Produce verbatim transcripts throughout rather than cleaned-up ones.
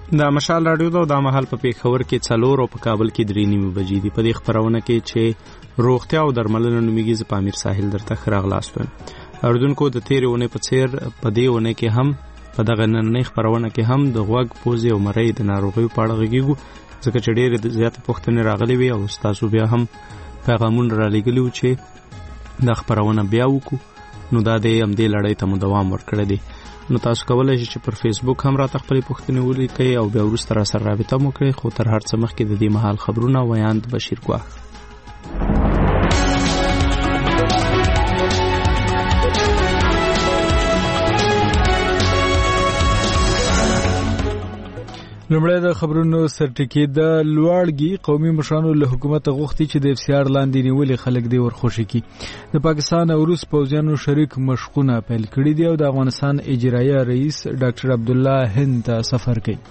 دا مشال راډیو دا د مهال په پیښور کې څلور او په کابل کې درې نیمې بجې دي. په دې خبرونه کې چې روغتیا او درملنه نومیږي ز پامیر ساحل درته خراغلاس وم. اردوونکو د تیرې ونې په څیر په دې ونه کې هم په دغه نننۍ خبرونه کې هم د غوږ پوزې او مرۍ د ناروغیو په اړه غږیږو، ځکه چې ډېرې زیاتې پوښتنې راغلې وي او ستاسو بیا هم پیغامونه رالیږلي وو چې دا خبرونه بیا وکړو، نو دا د همدې لړۍ ته مو دوام ورکړی دی. نو تاسو کولی شئ چې پر فیسبوک هم راته خپلې پوښتنې ولیکئ او بیا وروسته راسره رابطه مو کړئ. خو تر هر څه مخکې د دې مهال خبرونه ویاند بشیر ګواښ. لومړی د خبرونو سرټکی د لوړګي قومي مشرانو له حکومت غوښتي چې د اف سی آر لاندې نیولې خلک دی ورخوشي کی. د پاکستان او روس پوځیانو شریک مشقونه پیل کړي دي او د افغانستان اجرایه رئیس ډاکټر عبد الله هند ته سفر کوي.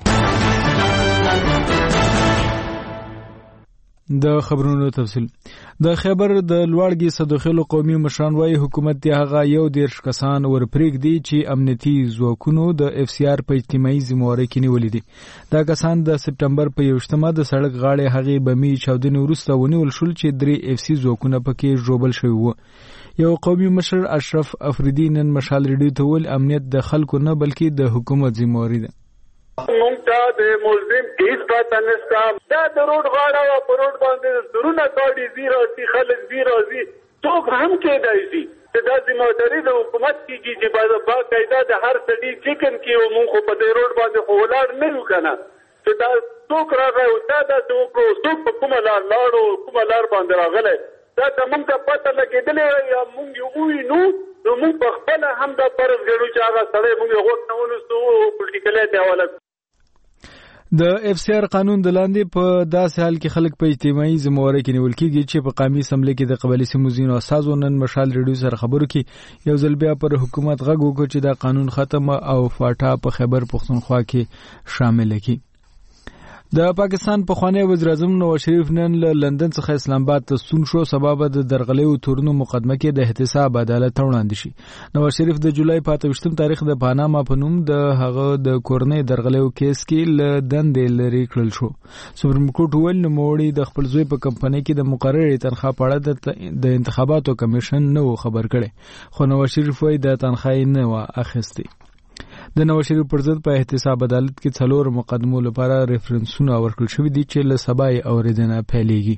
د خبرونو تفصیل. د خیبر د لوړګي صدوخیلو قومي مشران وايي حکومت ته هغه یو دیرش کسان ورپرېږدي چې امنیتي ځواکونو د اف سی آر په اجتماعي ذمہواري کې نیولې دي. دا کسان د سپټمبر په یوشتمه د سړک غاړې هغې بمي چاودنې وروسته ونیول شول چې درې اف سی ځواکونه پکې ژوبل شوي وو. یو قومي مشر اشرف افریدي نن مشال ریډیو ته ویل امنیت د خلکو نه بلکې د حکومت ذمہواري ده. مونږ ته د ملزم هیڅ پته نشته. دا د روډ غاړه او په روډ باندې درونه ګاډي زی راځي، خلک زی راځي، څوک هم کېدای شي چې دا ذمہواري د حکومت کېږي چې باقاعده د هر سړي چیکن کې او مونږ خو په دې روډ باندې خو ولاړ نه یو که نه، چې دا څوک راغی او دا داسې وکړو، څوک په کومه لار لاړو، کومه لار باندې راغلی، دا ته مونږ ته پته لګېدلې یا مونږ یې ووینو، نو مونږ په خپله هم دا فرض ګڼو چې هغه سړی مونږ یې غوږ نه ونیسو او پولیټیکلی ته حواله کړو. د اف سی آر قانون د لاندې په داسې حال کې خلک په اجتماعي ذمہواري کې نیول کېږي چې په قومي اسمبلی کې د قبایلي سیمو ځینو اساسو نن مشال ریډیو سره خبرو کې یو ځل بیا پر حکومت غږ وکړ چې دا قانون ختم او فاټا په خیبر پښتونخوا کې شامل کړي. د پاکستان پخوانی وزیر اعظم نواز شریف نن له لندن څخه اسلام آباد ته ستون شو سبب د درغلیو تورنو مقدمه کې د احتساب عدالت وړاندې شي. نواز شریف د جولای په اته ویشتم تاریخ د پاناما په نوم د هغه د کورنۍ درغلیو کیس کې له دندې لرې کړل شو. سپریم کورټ ویل نوموړي د خپل زوی په کمپنۍ کې د مقررې تنخواه په اړه د انتخاباتو کمیشن نه و خبر کړی، خو نواز شریف وايي د تنخواه نه و اخیستې. د نواز شریف پر ضد په احتساب عدالت کې څلور مقدمو لپاره ریفرنسونه ورکړل شوي دي چې له سبا یې اورېدنه پیلېږي.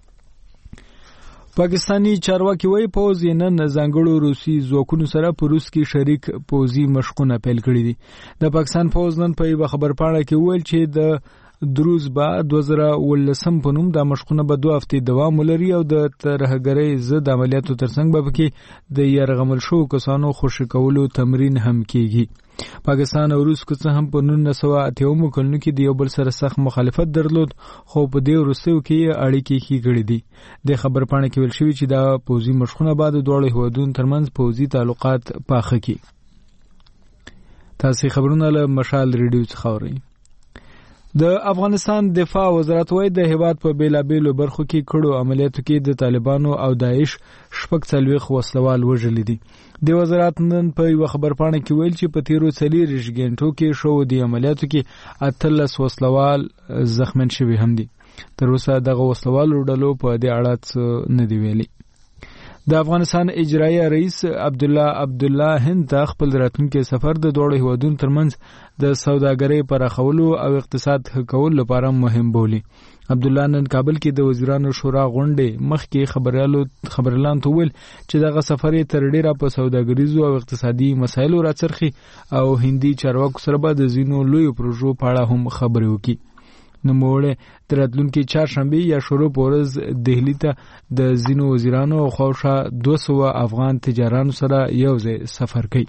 پاکستانی چارواکي وايي پوځ یې نن ځانګړو روسي ځواکونو سره په روس کې شریک پوځي مشقونه پیل کړي دي. د پاکستان پوځ نن په یوه خبرپاڼه کې وویل چې د دروز به دوه زره اوولسم په نوم دا مشقونه به دوه هفتې دوام ولري او د ترهګرۍ ضد عملیاتو ترڅنګ به پکې د یرغمل شوو کسانو خوشي کولو تمرین هم کیږي. پاکستان او روس که څه هم په نولس سوه اته اومو کلونو کې د یو بل سره سخت مخالفت درلود، خو په دې وروستیو کې اړیکې ښې کړې دي. د خبرپاڼه کې ویل شوي چې دا پوځي مشقونه به د دواړو هیوادونو ترمنځ پوځي تعلقات پاخه کړي. تاسې خبرونه له مشال ریډیو څخه اورئ. د افغانستان دفاع وزارت وايي د هیواد په بیلابیلو برخو کې کړو عملیاتو کې د طالبانو او داعش شپږ څلوېښت وسلوال وژلي دي. د وزارت نن په یوه خبرپاڼه کې ویل چې په تیرو څلېرویشت غنټو کې شوو د عملیاتو کې اتلس وسلوال زخمین شوي هم دي. تر اوسه دغه وسلوالو ډلو په دې اړه څه نه دي ویلي. د افغانستان اجرایه رئیس عبد الله عبد الله هند ته خپل راتلونکي سفر د دوړو هیوادونو ترمنځ د سوداګرۍ پراخولو او اقتصاد ښه کولو لپاره مهم بولي. عبد الله نن کابل کې د وزیرانو شورا غونډې مخکې خبريالو خبرلان ته ویل چې دغه سفر یې تر ډیره په سوداګریزو او اقتصادي مسایلو راڅرخي او هندي چارواکو سره به د ځینو لویو پروژو په اړه هم خبرې وکړي. نوموړی د راتلونکي چهارشنبې یا شروع په ورځ دهلي ته د ځینو وزیرانو او خواوشا دوه سوه افغان تجارانو سره یو ځای سفر کوي.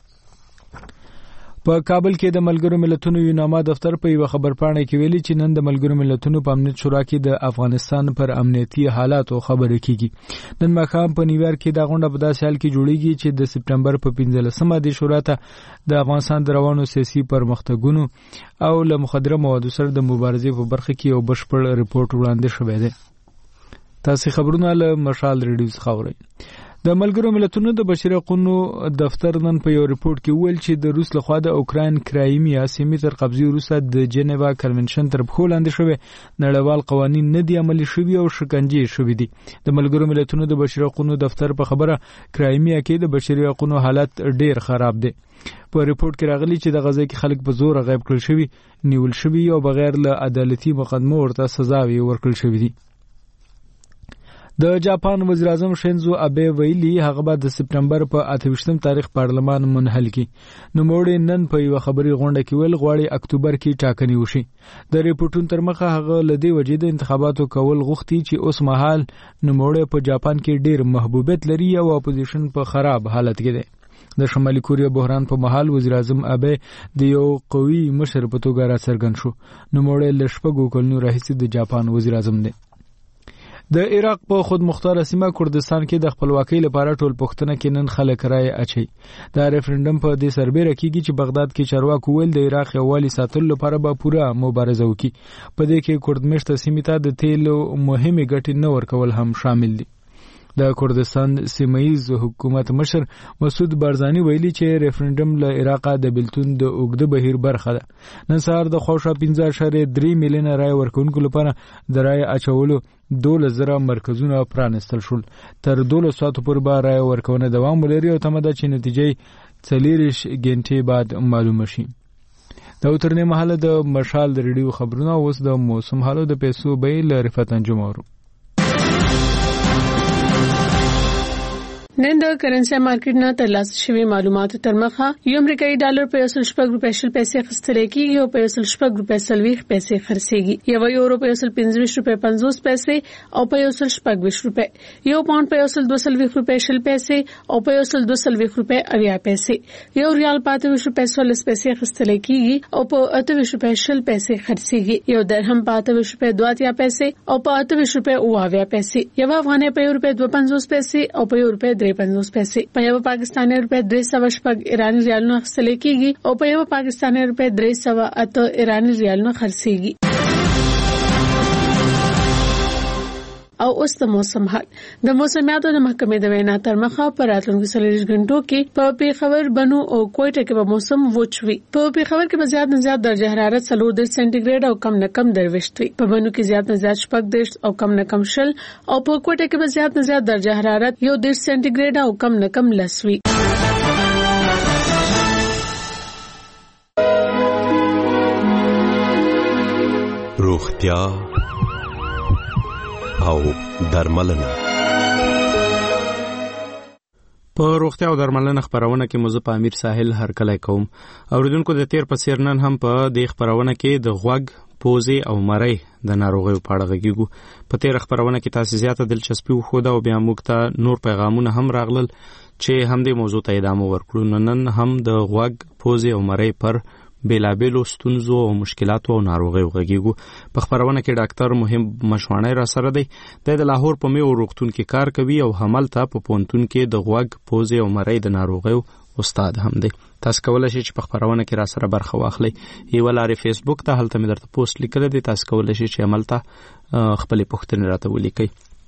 په کابل کې د ملګرو ملتونو یوناما دفتر په یوه خبرپاڼه کې ویلي چې نن د ملګرو ملتونو په امنیت شورا کې د افغانستان پر امنیتي حالاتو خبرې کیږي. نن ماښام په نیویارک کې دا غونډه په داسې حال کې جوړیږي چې د سپټمبر په پنځلسمه د شورا ته د افغانستان د روانو سیاسي پرمختګونو او له مخدره موادو سره د مبارزې په برخه کې یو بشپړ ریپورت وړاندې شوی دی. تاسې خبرونه له مشال ریډیو څخه اورئ. د ملګرو ملتونو د بشري حقوقو دفتر نن په یو ریپورت کې ویل چې د روس لخوا د اوکراین کرایمیا سیمې تر قبضې وروسته د جنیوا کنونشن تر پښو لاندې شوی نړیوال قوانین نه دي عملي شوي او شکنجې شوي دي. د ملګرو ملتونو د بشري حقوقو دفتر په خبره کرایمیا کې د بشري حقوقو حالت ډیر خراب دی. په ریپورت کې راغلي چې د غزا کې خلک په زور غیب کړل شوي، نیول شوي او بغیر له عدالتي مقدمو ورته سزاوي ورکړل شوي دي. د جاپان وزیر اعظم شینزو ابه ویلي هغه به د سپټمبر په اته ویشتم تاریخ پارلمان منحل کړي. نوموړی نن په یو خبري غونډه کې ویل غواړي اکتوبر کې ټاکنې وشي. د ریپورتونو تر مخه هغه لدی وجې د انتخاباتو کول غوښتي چې اوس مهال نوموړی په جاپان کې ډیر محبوبیت لري او اپوزیشن په خراب حالت کې دی. د شمالي کوریا بحران په مهال وزیر اعظم ابه د یو قوي مشر په توګه راڅرګند شو. نوموړی له شپږو کلونو راهیسې د جاپان وزیر اعظم دی. د عراق په خود مختاره سیمه کردستان کې د خپلواکۍ لپاره ټول پښتنه کې نن خلک رائے اچي. دا ریفرندم په دې سربېره کېږي چې بغداد کې چارواکو ویل د عراق یووالي ساتلو لپاره به پوره مبارزه وکړي. په دې کې کردمشت سیمې ته د تیلو مهمه ګټې نه ورکول هم شامل دي. د کردستان سیمایي حکومت مشر مسعود بارزانی ویلي چې ریفرندم له عراق د بلتون د اوګده بهیر برخه ده. نن سهار د خوښه پنځه اعشاریه درې میلیونه رای ورکونکو لپاره د رای اچولو دولس زره مرکزونه پرانستل شول. تر دولس ساعتو پورې به رای ورکونه دوام ولري او تمه ده چې نتیجې څلېرویشت غنټې بعد معلومه شي. دا ترنه محله د مشال د ریډیو خبرونه اوس د موسم حالو د پیسو بیل رفعت انجم اورو. نن د کرنسي مارکیټ نه ترلاسه شوی معلوماتو تر مخه یو امریکایي ډالر په یو سل شپږ روپۍ شل پیسې اخیستل کېږي او په یو سل شپږ روپۍ څلوېښت پیسې خرڅېږي. یو یورو په یو سل پنځه ویشت روپۍ پنځوس پیسې او په یو سل شپږ ویشت روپۍ. یو پاونډ په یو سل دوه څلوېښت روپۍ شل پیسې او په یو سل دوه څلوېښت روپۍ اویا پیسې. یو ریال په اته ویشت روپۍ څوارلس پیسې اخیستل کېږي او په اته ویشت روپۍ شل پیسې خرڅېږي. یو درهم په اته ویشت روپۍ دوه اتیا پیسې او په اته ویشت روپۍ اوه اویا پیسې. یو افغانۍ په یو روپۍ دوه پنځوس پیسې او په یو روپۍ درې پنځوس پیسې. په یو پاکستاني روپۍ درې سوه شپږ ایراني ریالونه اخیستل کېږي او په یو پاکستاني روپۍ درې سوه اته ایراني ریالونه خرڅېږي. او اوس د موسم حال. د موسمیاتو د محکمې د وینا تر مخه په راتلونکو څلوېښت غنټو کې په پیښور، بنو او کوټه کې به موسم وچ وي. په پیښور کې به زیات نه زیات درجه حرارت څلور دېرش سانتي ګریډ او کم نه کم درویشت وي. په بنو کې زیات نه زیات شپږ دېرش او کم نه کم شل او په کوټه کې به زیات نه زیات درجه حرارت یو دېرش سانتي ګریډ او کم نه کم لس وي. روغتیا او درملنه. په روغتیا او درملنه خبرونه کې مزه په امیر ساحل هر کله کوم. اوریدونکو د تیر په سیر نن هم په دې خبرونه کې د غوږ، پوزې او مرۍ د ناروغیو په اړه غږیږو. په تیر خبرونه کې تاسو زیاته دلچسپي وښوده او بیا موږ ته نور پیغامونه هم راغلل چې هم دې موضوع ته ادامه ورکړو. نن هم د غوږ، پوزې او مرۍ پر بیلابیلو ستونزو او مشکلاتو او ناروغیو غږیږو. په خبرونه کې ډاکټر مهم مشوانه را سره دی. د لاهور په میو روغتون کې کار کوي او هملته په پونتون کې د غوږ، پوزې او مرۍ د ناروغیو استاد هم دی. تاسو کولای شئ چې په خبرونه کې را سره برخه واخلئ. یو لارې فیسبوک ته هلته مې درته پوسټ لیکل دي. تاسو کولای شئ چې هملته خپل پوښتنې راته ولیکئ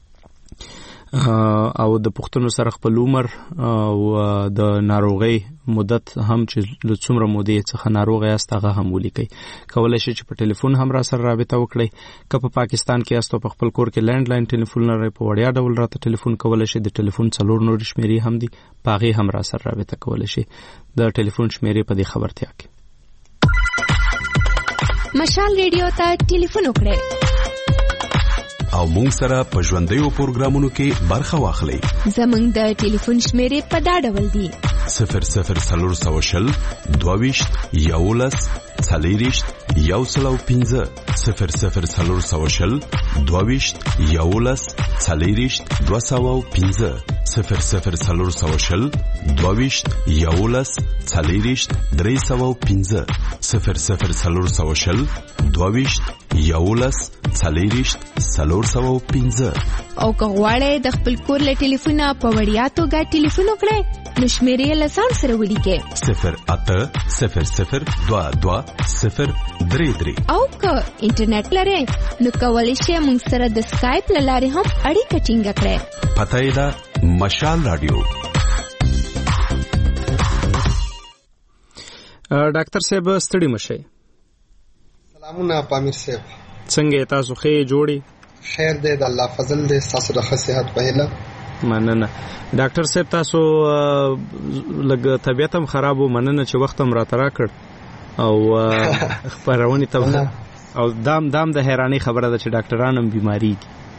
او د پښتنو سره خپل عمر او د ناروغي مدت هم چې له څومره مودې څخه ناروغ یاست هغه هم ولیکئ. کولای شئ چې په ټلیفون هم را سره رابطه وکړئ. که په پاکستان کې یاست او په خپل کور کې لینډ لاین ټلیفون لرئ په وړیا ډول راته ټلیفون کولای شئ. د ټلیفون څلور نورې شمیرې هم دي، په هغې هم را سره رابطه کولای شئ. د ټلیفون شمیرې په دې خبرتیا کې. مشال ریډیو ته ټلیفون وکړئ او مونږ سره په ژوندیو پروګرامونو کې برخه واخلئ. زمونږ د ټلیفون شمیرې په دا ډول دي: صفر صفر څلور سوه شل دوه ویشت یولس څلېرویشت یو سل او پنځه صفر صفر څلور سوه شل دوه ویشت یولس څلېرویشت دوه سوه او پنځه صفر صفر څلور سوه شل دوه ویشت یولس څلېرویشت درې سوه او پنځه صفر صفر څلور سوه شل دوه ویشت یولس څلېرویشت څلور سوه او پنځه. او که غواړئ د خپل کور له ټلیفونه په وړیا توګه ټلیفون وکړئ نو شمیرې له ځان سره ولیکئ: صفر اته صفر صفر دوه دوه صفر درې درې. او که انټرنیټ لرئ نو کولی شئ موږ سره د سکایپ له لارې هم اړیکه ټینګه کړئ. پته یې ده مشال رادیو. ډاکټر صاحب ستړي مشئ. سلامونه پامیر صاحب. څنګه تاسو ښه جوړی؟ خیر دی، د الله فضل دی، تاسو د ښه صحت په هیله. مننه. ډاکټر صاحب تاسو لږ طبیعت هم خراب و، مننه چې وخت هم راته راکړ او خبرونه ته او دام دام د حیرانی خبره ده چې ډاکټران هم بیماری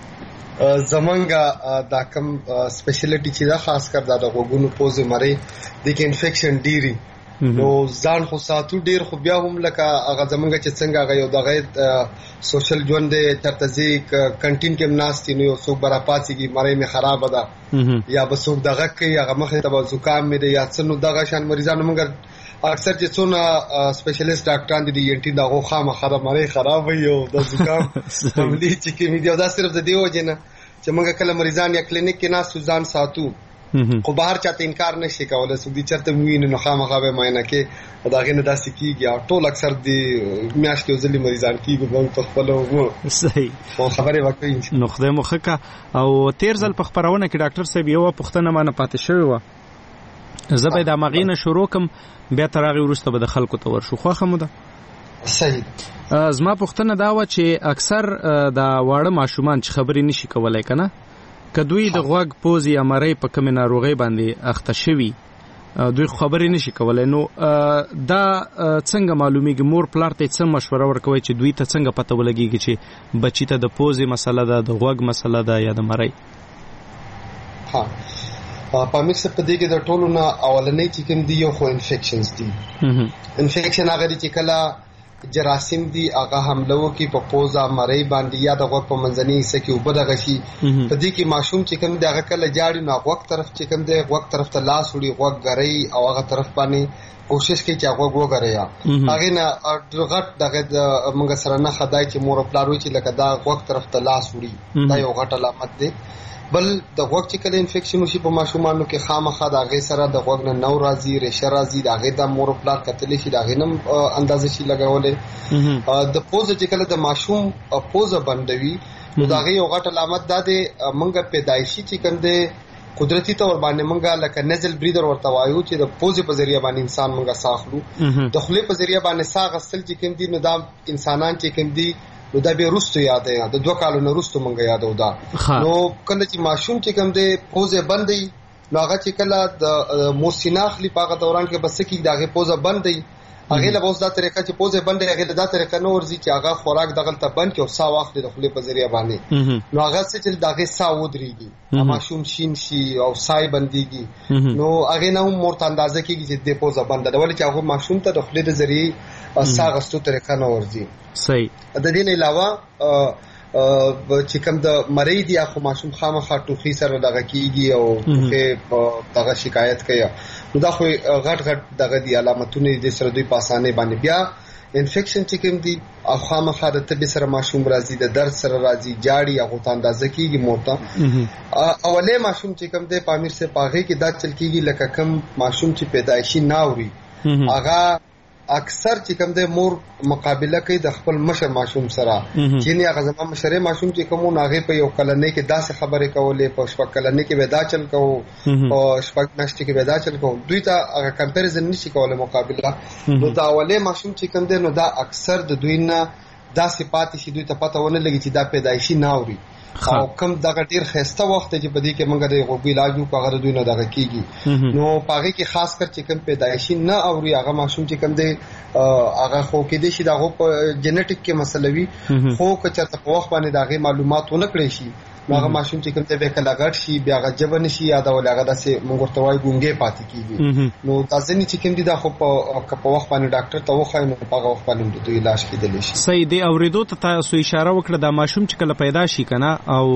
زمونږه دا کوم سپیشلیټی چې دا خاص کر دا د غوګونو پوزې مری د کې انفیکشن ډیری نو ځان خو ساتو ډیر خو بیا هم لکه هغه زمونږه چې څنګه هغه یو دغه سوشل ژوند ترتزي کنټین کې مناستي نو یو څوک برا پاتېږي مری می خراب ده یا به څوک دغه کوي هغه مخه ته زکام مې دی یا څنو دغه شان مریضانو موږ اکثر چې څونه سپیشلیست ډاکټران دي ډي ان ټي دا غوخه مخه مری خراب وي او د زکام عملی چې کې می دی دا صرف د دیو جن چې موږ کله مریضان یا کلینیک کې ناس ځان ساتو خو بهر چاته انکار نشي کولای سو دي چرته ویني نو خامخا به ماینه کې داغه نه داسې کیږي ټول اکثر دي میاشتې ځلې مریضان کیږي په خپل وو صحیح خو خبره وکړي نو خدای مخکا او تیر ځل په خبرونه کې ډاکټر صاحب یو پښتنه مانه پاتې شوی و زبې د مغینه شروع کوم بیا ترغه ورسته به د خلکو ته ورشو خو خموده صحیح. زما پښتنه دا و چې اکثر د واړه ماشومان چې خبرې نشي کولای کنه کدوې د غوګ پوزي امرې په کوم ناروغي باندې اخته شوی دوی خبرې نشي کولای نو دا څنګه معلومیږي مور پلار ته څه مشوره ورکوي چې دوی ته څنګه پته ولګيږي چې بچی ته د پوزي مسله ده د غوګ مسله ده یا د مړی؟ ها پامیر څه په دې کې د ټولو نه اولنې چې کوم دی یو خو انفیکشنز دي. انفیکشن هغه چې کله جراثیم دي هغه حمله وکي په پوزا مړی باندې یا د غوږ په منځنۍ حصہ کې وبد غشي په دې کې ماشوم چې کوم دی هغه کله جاړي نو غوږ طرف چې کوم دی غوږ طرف ته لاس وړي غوږ غړي او هغه طرف باندې کوشش کوي چې هغه وګوري هغه نه غټ دغه موږ سره نه خدای چې مور پلار وي چې لکه دا غوږ طرف ته لاس وړي دا یو غټ علامت دی. بل د غوږ چې کله انفیکشن وشي په ماشومانو کې خامخا د هغه سره د غوږ نه نو راځي ریشه راځي د هغه د مور پلار کتلې شي د هغه نم اندازه شي لګولې د پوزه چې کله د ماشوم پوزه بندوي نو د هغه یو غټ علامت ده د منګه پیدایشي چې کوم د قدرتي تور باندې منګه لکه نزل بریدر ورته وایو چې د پوزه په ذریعہ باندې انسان منګه ساخلو د خولې په ذریعہ باندې ساغ غسل چې کوم دي نو دا انسانان چې کوم دي نو دا به رستو یاد دی د دوه کالو نه رستو مونږ یادو دا نو کله چې ماشوم چې کوم دی پوزه بندي نو هغه چې کله د موسیناخلی په هغه دوران کې بس کې دغه پوزه بندي هغه له اوس دا طریقه چې پوزه بندي هغه دا طریقه نو ورزي چې هغه خوراک دغه ته بند کې او سا واخلي د خپل په ذریعہ باندې نو هغه چې دغه سا ودرېږي ماشوم شین شي او سای بنديږي نو هغه نه هم مرته اندازه کېږي چې د پوزه بند ده ولې چې هغه ماشوم ته د خپل د ذریعہ سا غستو طریقه نو ورزي. صحیح. د دې نه علاوه چې کوم د مری دی اخو ماشوم خامخا ټوخي سره دغه کیږي او ټوخي دغه شکایت کوي نو دا خو غټ غټ دغه دی علامتونه دي سره دوی په اسانه باندې بیا انفیکشن چې کوم دی خامخا د تبي سره ماشوم راځي د درد سره راځي جاړي هغه ته اندازه کیږي موته اوله ماشوم چې کوم دی پامیر سے پاغه کې دا چل کیږي لکه کم ماشوم چې پیدایشي ناوري هغه اکثر چې کوم د مور مقابله کوي د خپل مشر ماشوم سره چې نه هغه زما مشر ماشوم چې کوم ناغه په یو کلنې کې داسې خبرې کولې په شپږ کلنې کې ودا چل کوو او شپږ میاشتې کې ودا چل کوو دوی ته هغه کمپیریزن نشي کولای مقابله نو دا اولې ماشوم چې کوم دی نو دا اکثر د دوی نه داسې پاتې شي دوی ته پته ونه لګي چې دا پیدایشي ناوري او کم دغه ډیر خسته وخت چې په دې کې موږ د غوږی علاج کو هغه دوی نه دغه کیږي نو پاره کې خاص کر چې کم پیدایشي نه اوري هغه ماشوم چې کم دی هغه خو کې دي چې دغه جنټیک کې مسلوي خو که چېرته په وخت باندې دغه معلومات ونه کړی شي هغه ماشوم چې کوم ته به کله غټ شي بیا غجب نشي یا دا ولغه داسې موږ ورته وایو ګونګې پاتې کیږي نو تاسو نه چې کوم دي دا خو په وخت باندې ډاکټر ته وخاینو په هغه وخت باندې د علاج کېدل شي. صحیح دی. اوریدو ته تاسو اشاره وکړه دا ماشوم چې کله پیدا شي کنه او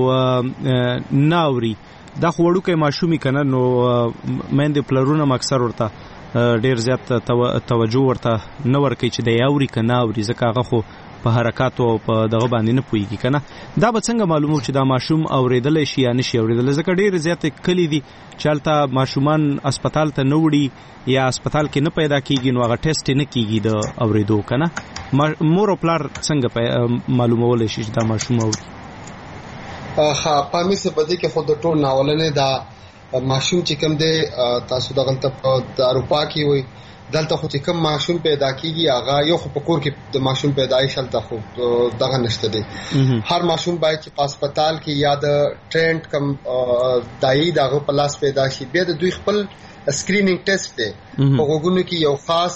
ناوري دا خو وړوکې ماشومي کنه نو مېند پلرونه مکسر ورته ډیر زیات توجه ورته نه ورکوي چې د یاوري کنه اوري ځکه هغه خو په حرکت او په دغه باندې نه پويږي کنه دا به څنګه معلومو چې دا ماشوم اوریدل شي یا نشي اوریدل ځکه ډیر زیات کلی دي چالتا ماشومان هسپتال ته نه وړي یا هسپتال کې نه پیدا کیږي نو هغه ټیسټ نه کیږي د اوریدو کنه مور او پلار څنګه معلومول شي چې دا ماشوم اوري؟ ها پامې څه بده کې خود ټول ناولنه دا ماشوم چې کوم دی تاسو دغه د اروپا کې وي دلته خو چې کوم ماشوم پیدا کیږي هغه یو خو په کور کې د ماشوم پیدایش هلته خو دغه نشته دی. هر ماشوم باید چې په هسپتال کې یا د ټرینډ کم دایي دغه په لاس پیدا شي. بیا د دوی خپل سکرینینګ ټیسټ دی په غوږونو کې یو خاص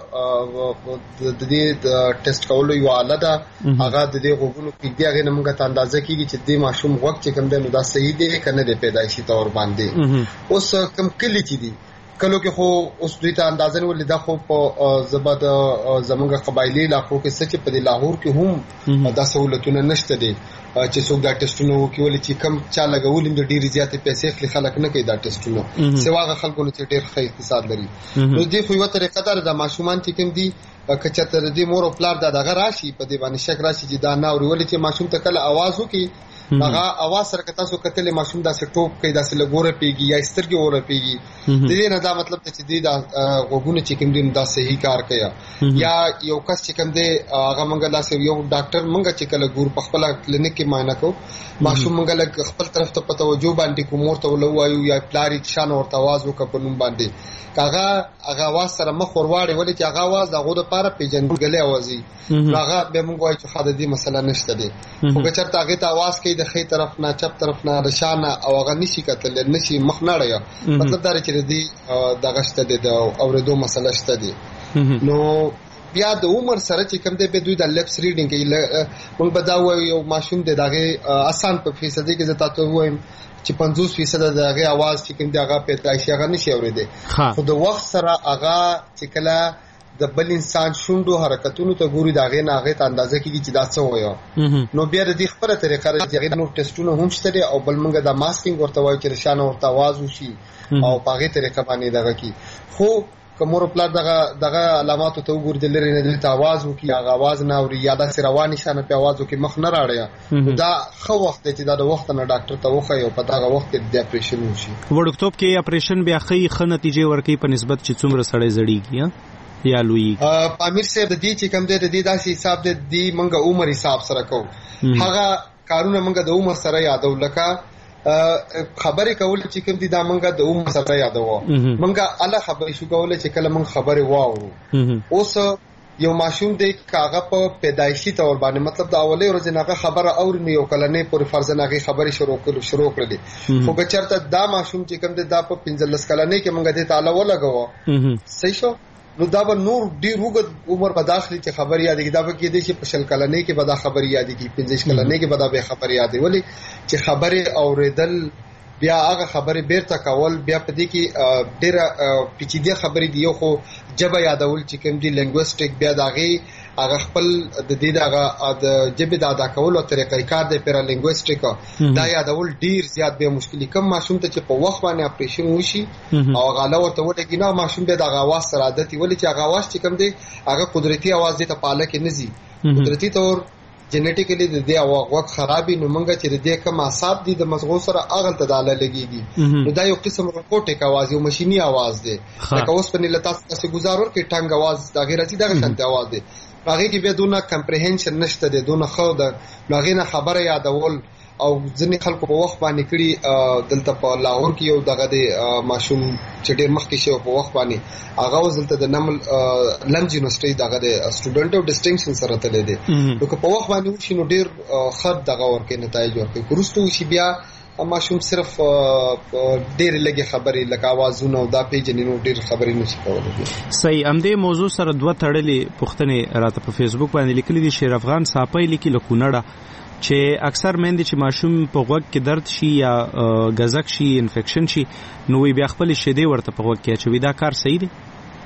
د دې ټیسټ کولو یو آله ده هغه د دې غوږونو کې دی هغه موږ ته اندازه کیږي چې د ماشوم وخت چې کوم دی نو دا صحیح دی کنه د پیدایشي تور باندې. اوس کم کلی چې دی کلو کې خو اوس دوی ته اندازه نه ولې دا خو په زبد زمونږ قبایلی علاقو کې سچ په لاهور کې هم دا سہولتونه نشته دي چې څوک دا ټیسټونه وکولي چې کم چا لګول د ډیری زیاتې پیسې خلک خلک نه کوي دا ټیسټونه سواغه خلکو چې ډیر ښه اقتصاد لري. نو دې خو یو طریقه ده د ماشومان چې کوم دي کچته د دې مور او پلار دا دغه راشي په دې باندې شک راشي چې دا نه اورولې چې ماشوم ته کله आवाज وکي هغه आवाज سره کته سو کتلې ماشوم دا سټوپ کوي دا سره لګوره پیږي یا سترګې وره پیږي د دې نه دا مطلب چې دې دا غوګونه چې کوم دې دا صحیح کار کوي یا یو کس چې کوم دې هغه منګه لاس یو ډاکټر منګه چې کله ګور په خپل کلینیک کې معاینه کو ماشوم منګه لګ خپل طرف ته په توجه باندې کوم ورته ولوایو یا پلاری شان ورته आवाज وکړ په نوم باندې هغه هغه आवाज سره مخ ورواړي ولې چې هغه आवाज دغه د پاره پیژنګلې اوازي هغه به موږ وایو چې خاطر دې مسله نشته دي خو که چېرته هغه ته आवाज کوي د خې طرف نه چپ طرف نه د شانه او هغه نشي کتل نشي مخ نه رایا مطلب دا چې دې دغه شته دي د اوریدو مسله شته دي. نو بیا د عمر سره چې کوم دی به دوی د لپس ریډینګ کې موږ به دا وایو یو ماشوم دی دغه آسان په فیصدي کې زه تاسو وایم چې پنځوس فیصد دغه आवाज چې کوم دی هغه پیدایشي هغه نشي اوریدي خو د وخت سره هغه چې کله د بل انسان شوندو حرکتونو ته ګوري داغه نه هغه ته اندازه کیږي چې دا څه وایو. نو بیا د دې خبره طریقه چې هغه نو ټیسټونه هم شته او بل منګه د ماسکینګ ورته وایي چې شانه ورته आवाज وشي او په هغه طریقه باندې دغه کی خو کومور پلا دغه دغه علامات ته وګور د لری نه د आवाज وکي هغه आवाज نه اوري یا د سرواني شانه په आवाज وکي مخ نه راړي دا خو وخت چې دا د وخت نه ډاکټر ته وخی او په دغه وخت کې د اپریشن وشي. وړکتوب کې اپریشن بیا خې خه نتیجې ورکې په نسبت چې څومره سړی زړیږي یا لوی پامیر صاحب د دې چې کوم دی د دې داسې حساب د دې منګه عمر حساب سره کو هغه کارونه منګه د عمر سره یادو لکه خبرې کول چې کوم دي دا منګه د عمر سره یادو منګه الله خبرې شو کول چې کله من خبرې واورو اوس یو ماشوم دی کاغه په پیدایشي تور باندې مطلب د اولې ورځې نه خبره اور نه یو کله نه پر فرض نه خبرې شروع کړو شروع کړې خو که چرته دا ماشوم چې کوم دی دا په پنځلس کله نه کې منګه دې تعالی ولګو صحیح شو نو دا به نور ډیر وګد عمر په داخلي چې خبر یادې دا به کې دي چې په شل کله نه کې به دا خبر یادې کې پنځه کله نه کې به دا به خبر یادې ولې چې خبره اوریدل بیا هغه خبره بیرته کول بیا په دې کې ډیر پیچیده خبرې دی خو جبه یادول چې کوم دی لینګویسټیک بیا داغي هغه خپل د دې دغه د جبه د ادا کولو طریقې کار دی پر لینګویسټیک دا یادول ډیر زیات به مشکلي کم ماشوم ته چې په وخت باندې اپریشن وشي او غاله ورته ولګي نه ماشوم به د غواز سره عادت ولې چې هغه واش چې کوم دی هغه قدرتي आवाज دې ته پاله کې نزي قدرتي تور جنټیکلی د دې اواغ خرابې نو مونږ چې د دې کم اعصاب دي د مزغو سره اغل تداله لګيږي نو دا یو قسم روبوټیک आवाज یو ماشيني आवाज دی لکه اوس په نلتا څخه گزارور کې ټنګ आवाज دا غیر چې دغه شانته आवाज دی هغه کې به دونه کمپریهنشن نشته دی دونه خو د هغه نه خبره یادول او ځینې خلکو په وخت باندې کړي دلته په لاهور کې یو دغه د ماشوم چې ډېر مخکې شو په وخت باندې هغه وزلته د نمل لمز یونیورسيټي دغه د سټوډنټ او ډیسټینکشن سره تللی دی نو که په وخت باندې وشي نو ډېر خد دغه ورکې نتایج ورکړي ورستو شي بیا ماشوم صرف ډېر لګي خبرې لکه आवाजونه او دا پیجن نو ډېر خبرې نشي کولای. صحیح امدې موضوع سره دوه تړلې پښتنې راته په فیسبوک باندې لیکلي دي شیر افغان صاحب لیکي لکونړه چې اکثر مېندې چې ماشوم په غوږ کې درد شي یا غزک شي انفیکشن شي نو وی بیا خپل شیدې ورته په غوږ کې اچوي دا کار صحیح دی؟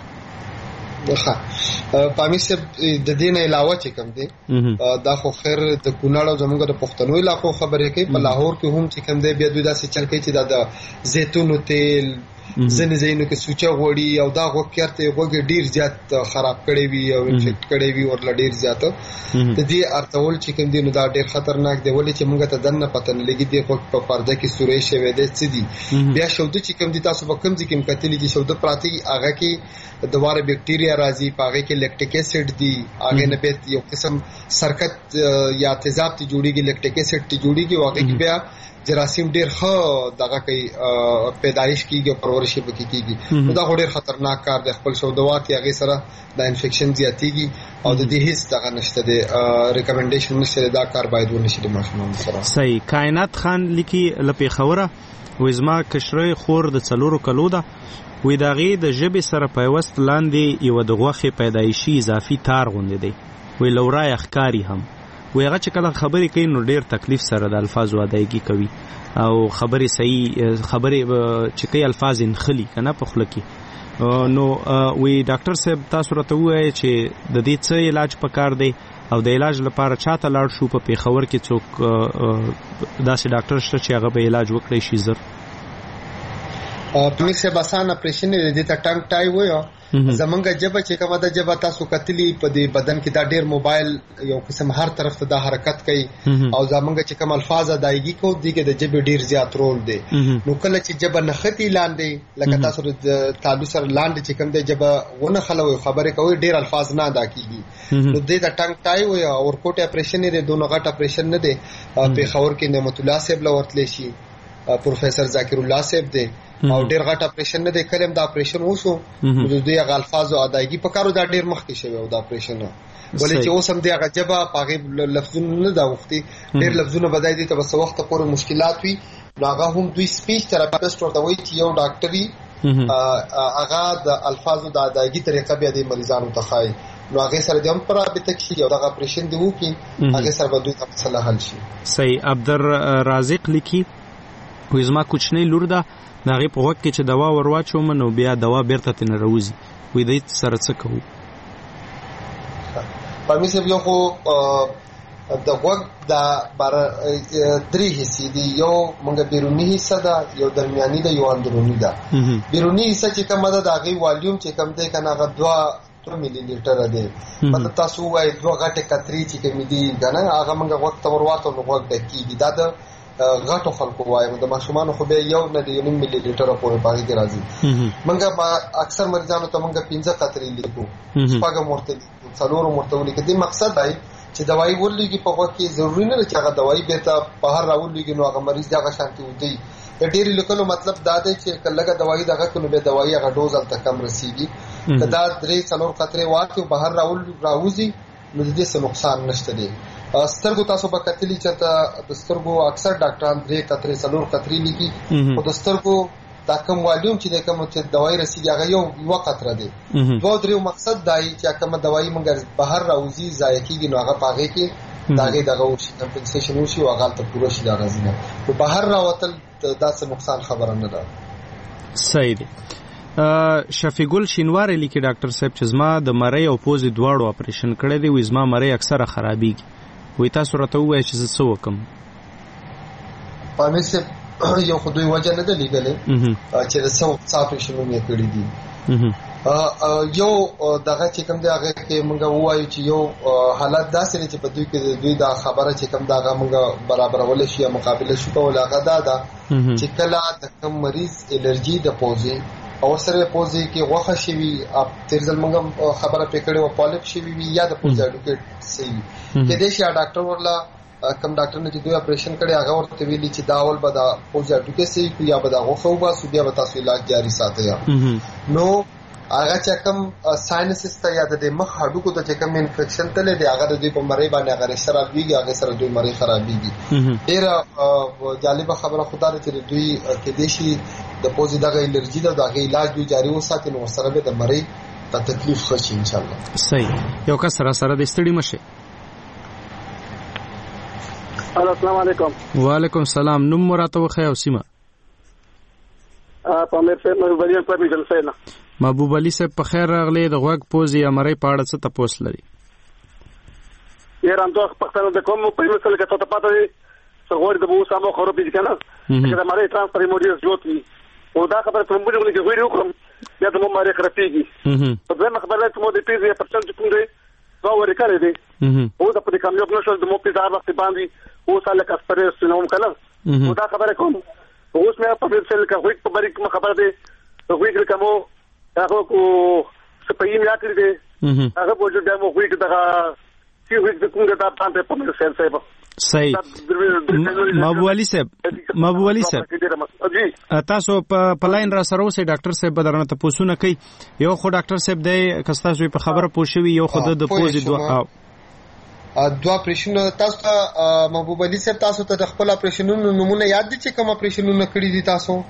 ښه پامې سه د دې نه علاوه چې کوم دی دا خو خیر د کونړ او زموږ د پښتنو علاقو خبرې کوي په لاهور کې هم چې کوم دی بیا دوی داسې چل کوي چې دا د زیتون تیل زنه زینو کې سوچا غوړي او دا غوکرته غوګ ډیر زیات خراب کړي وي او انفیکټ کړي وي ورل ډیر زیات د دې ارتول چې کوم دی نو دا ډیر خطرناک دی ولې چې موږ ته دنه پته نه لګي دی په پرده کې سورې شوی دی څه دي بیا شود چې کوم دی تاسو په کوم ځکه کوم کتلی چې شود پراتی هغه کې دواره بکټیریا راځي پاګه کې لیکټیک اسید دی هغه نه به یو قسم سرکت یا تیزاب ته جوړیږي لیکټیک اسید ته جوړیږي واقعي بیا جراثیم ډیر ښه دغه کوي پیدایش کیږي او پرورش پکې کیږي نو دا ډیر خطرناک کار دی. خپل سودوات یې هغه سره د انفیکشن زیاتیږي او د دې هیڅ دغه نشته دی ریکمنډیشن نشته دا کار باید ونشي د ماشومان سره. صحیح. کائنات خان لیکي لپی خوره وزما کشرې خور د څلورو کلو ده وې داغي د ژبې سره پیوست لاندې یو د غوخه پیدایشي اضافي تار غوندې دی وې لورای اخکاری هم وې هغه چې کله خبرې کوي نو ډیر تکلیف سره د الفاظو ادایګي کوي او خبرې صحیح خبرې چې کوي الفاظ انخلي کنه په خله کې نو وې ډاکټر صاحب تاسو راته وایي چې د دې څه علاج پکار دی او د علاج لپاره چاته لاړ شو په پیښور کې څوک داسې ډاکټر شته چې هغه به علاج وکړي شي زر پمې سه باسان اپریشن دې ته ټنګ ټای وایو زمونږه جبه چې کومه د جبه تاسو کتلی په دې بدن کې دا ډیر موبایل یو قسم هر طرف ته د حرکت کوي او زمونږه چې کوم الفاظ ادایګي کو دي کې د جبه ډیر زیات رول دی. نو کله چې جبه نختی لاندې لکه تاسو د تعلق سره لاندې چې کوم د جبه ونه خلوي خبرې کوي ډیر الفاظ نه ادا کیږي نو دې ته ټنګ ټای وي او ورکوټ اپریشن لري دوه غټ اپریشن نه دی په خور کې نعمت الله صاحب لورتلی شي پروفیسور ذاکر الله صاحب دی او ډیر غټ اپریشن نه دی کلم دا اپریشن وشو د دې غ الفاظ او ادایګي په کارو دا ډیر مخکې شوی او دا اپریشن ولې چې اوس هم دی هغه جبه پاغه لفظونه نه دا وختي ډیر لفظونه بدای دي ته بس وخت پورې مشکلات وي هغه هم دوی سپیچ تراپیست ورته وایي چې یو ډاکټري هغه د الفاظو د ادایګي طریقه بیا د مریضانو ته خای نو هغه سره د هم پر رابطه کې یو دغه اپریشن دی وکي هغه سره به دوی ته مسله حل شي. صحیح. عبدالرازق لیکي وزما کوچنی لور ده ناغي په وخت کې چې دوا ورواچوم نو بیا دوا بیرته تن روزي وې دې سره څه کوو په مې سبب یو خو د وخت د بار درې حصے دي یو مونږه بیرونی حصہ ده یو درمیاني ده یو اندرونی ده. بیرونی حصہ چې کومه ده د هغه والیوم چې کوم ده کنه هغه دوه ملي لیټر ده مطلب تاسو وايي دوه غټه کتري چې کوم دي کنه هغه مونږه وخت ورواته نو وخت دکېږي دا د غټو خلکو وایم د ماشومان خو به یو نه دی یو ملي لیټر پورې باندې کې راځي منګه اکثر مریضانو ته منګه پنځه قطرې لیکو شپږه مرتدي څلورو مرتولي کې د مقصد دی چې دوايي ورلېږي په وخت کې ضروري نه چې هغه دوايي به ته په هر راولېږي نو هغه مریض دغه شانتي ودی د ډېری لیکلو مطلب دا دی چې کله دوايي دغه کله به دوايي هغه ډوز الته کم رسیږي کدا درې څلور قطرې واکه بهر راول راوځي نو د دې څه نقصان نشته دی. سترګو تاسو به کتلی چې د سترګو اکثر ډاکټران درې قطرې څلور قطرې لیکي او د سترګو دا کوم والیوم چې د کوم چې دوايي رسیږي هغه یو یو قطره دی دوه درې مقصد دی چې کوم دوايي مونږ بهر راوځي ضایع کیږي نو هغه پاغه کې داګه دغه وشي کمپنسیشن وشي او هغه ته پوره شي دا غزنه او بهر راوتل دا څه نقصان خبره نه ده. صحیح دی. شفیق ګل شینواری لیکي ډاکټر صاحب چې زما د مری او پوزې دواړو اپریشن کړی دی و زما مری اکثره خرابېږي وې تاسو راته وایئ چې زه څه وکم پامې سه یو خو دوی وجه نه ده لګلې چې د څو اپریشنونه یې کړی دي یو دغه چې کوم دی هغه کې موږ وایو چې یو حالت داسې چې په دوی کې دوی دا خبره چې کوم دا موږ برابرول شي یا مقابله شو کول هغه دا ده چې کله د کوم مریض الرجی د پوزې او سره پوزې کې غوخه شي وي اپ ترځل موږ خبره پکړې او پالیپ شي وي یا د پوزې اډوکیټ سي کې دې شي ډاکټر ورلا کم ډاکټر نه چې دوی اپریشن کړي هغه ورته ویلي چې دا اول به دا پوزې اډوکیټ سي یا به دا غوخه وبا سو بیا به تاسو علاج جاری ساتي نو هغه چې کوم ساينسز ته یاد دي مخ هډوکو ته چې کوم انفیکشن تل دي هغه د دوی په مری باندې هغه سره دیږي هغه سره دوی مری خرابېږي. ډېر جالب خبره خدای چې دوی کې دیشي د پوزې دغه الرجی دا دغه علاج دوی جاری وساتي نو سره به د مری ته تکلیف شي ان شاء الله. صحیح. یو کا سره سره د ستړي مشه. السلام علیکم. وعلیکم السلام. نوم مراته وخی او سیمه په مې په محبوب علي په جلسه نه محبوب علي صاحب په خیر راغلی د غوږ پوزې امرې پاړه څه تاسو لري یاره اندو پښتنه د کوم په مثال کې ته پاتې څنګه د بو سمو خرابې کنه چې د مری ترانسفر موډیوس جوړي او دا خبره کوم بده کې غوړي وکم یا د مو مری خرابېږي په دغه خبره چې مو د پیزې پرسنټ کوم دی نو ورکړې دي او د په کوم یو نشو د مو پیزا وخت باندې او ساله کسپرس نوم کنه او دا خبره کوم اوس مې په مثال کې غوړي په بریک خبره ده غوړي کومو هغه کو سپېیم یاتری دي هغه په وجه د مو غوړي دغه چې وګ د کوم د تاسو په مثال سره صحیح. محبوب علي صاحب محبوب علي صاحب تاسو په لاین را سره اوسئ. ډاکټر صاحب به درنه تاسو نه کوي. یو خو ډاکټر صاحب دی که تاسو په خبره پوه شوي یو خو د پوزې دوه دوه اپریشنونه تاسو ته محبوب علي صاحب تاسو ته د خپل اپریشنونو نمونه یاد دي چې کوم اپریشنونه کړی دي تاسو؟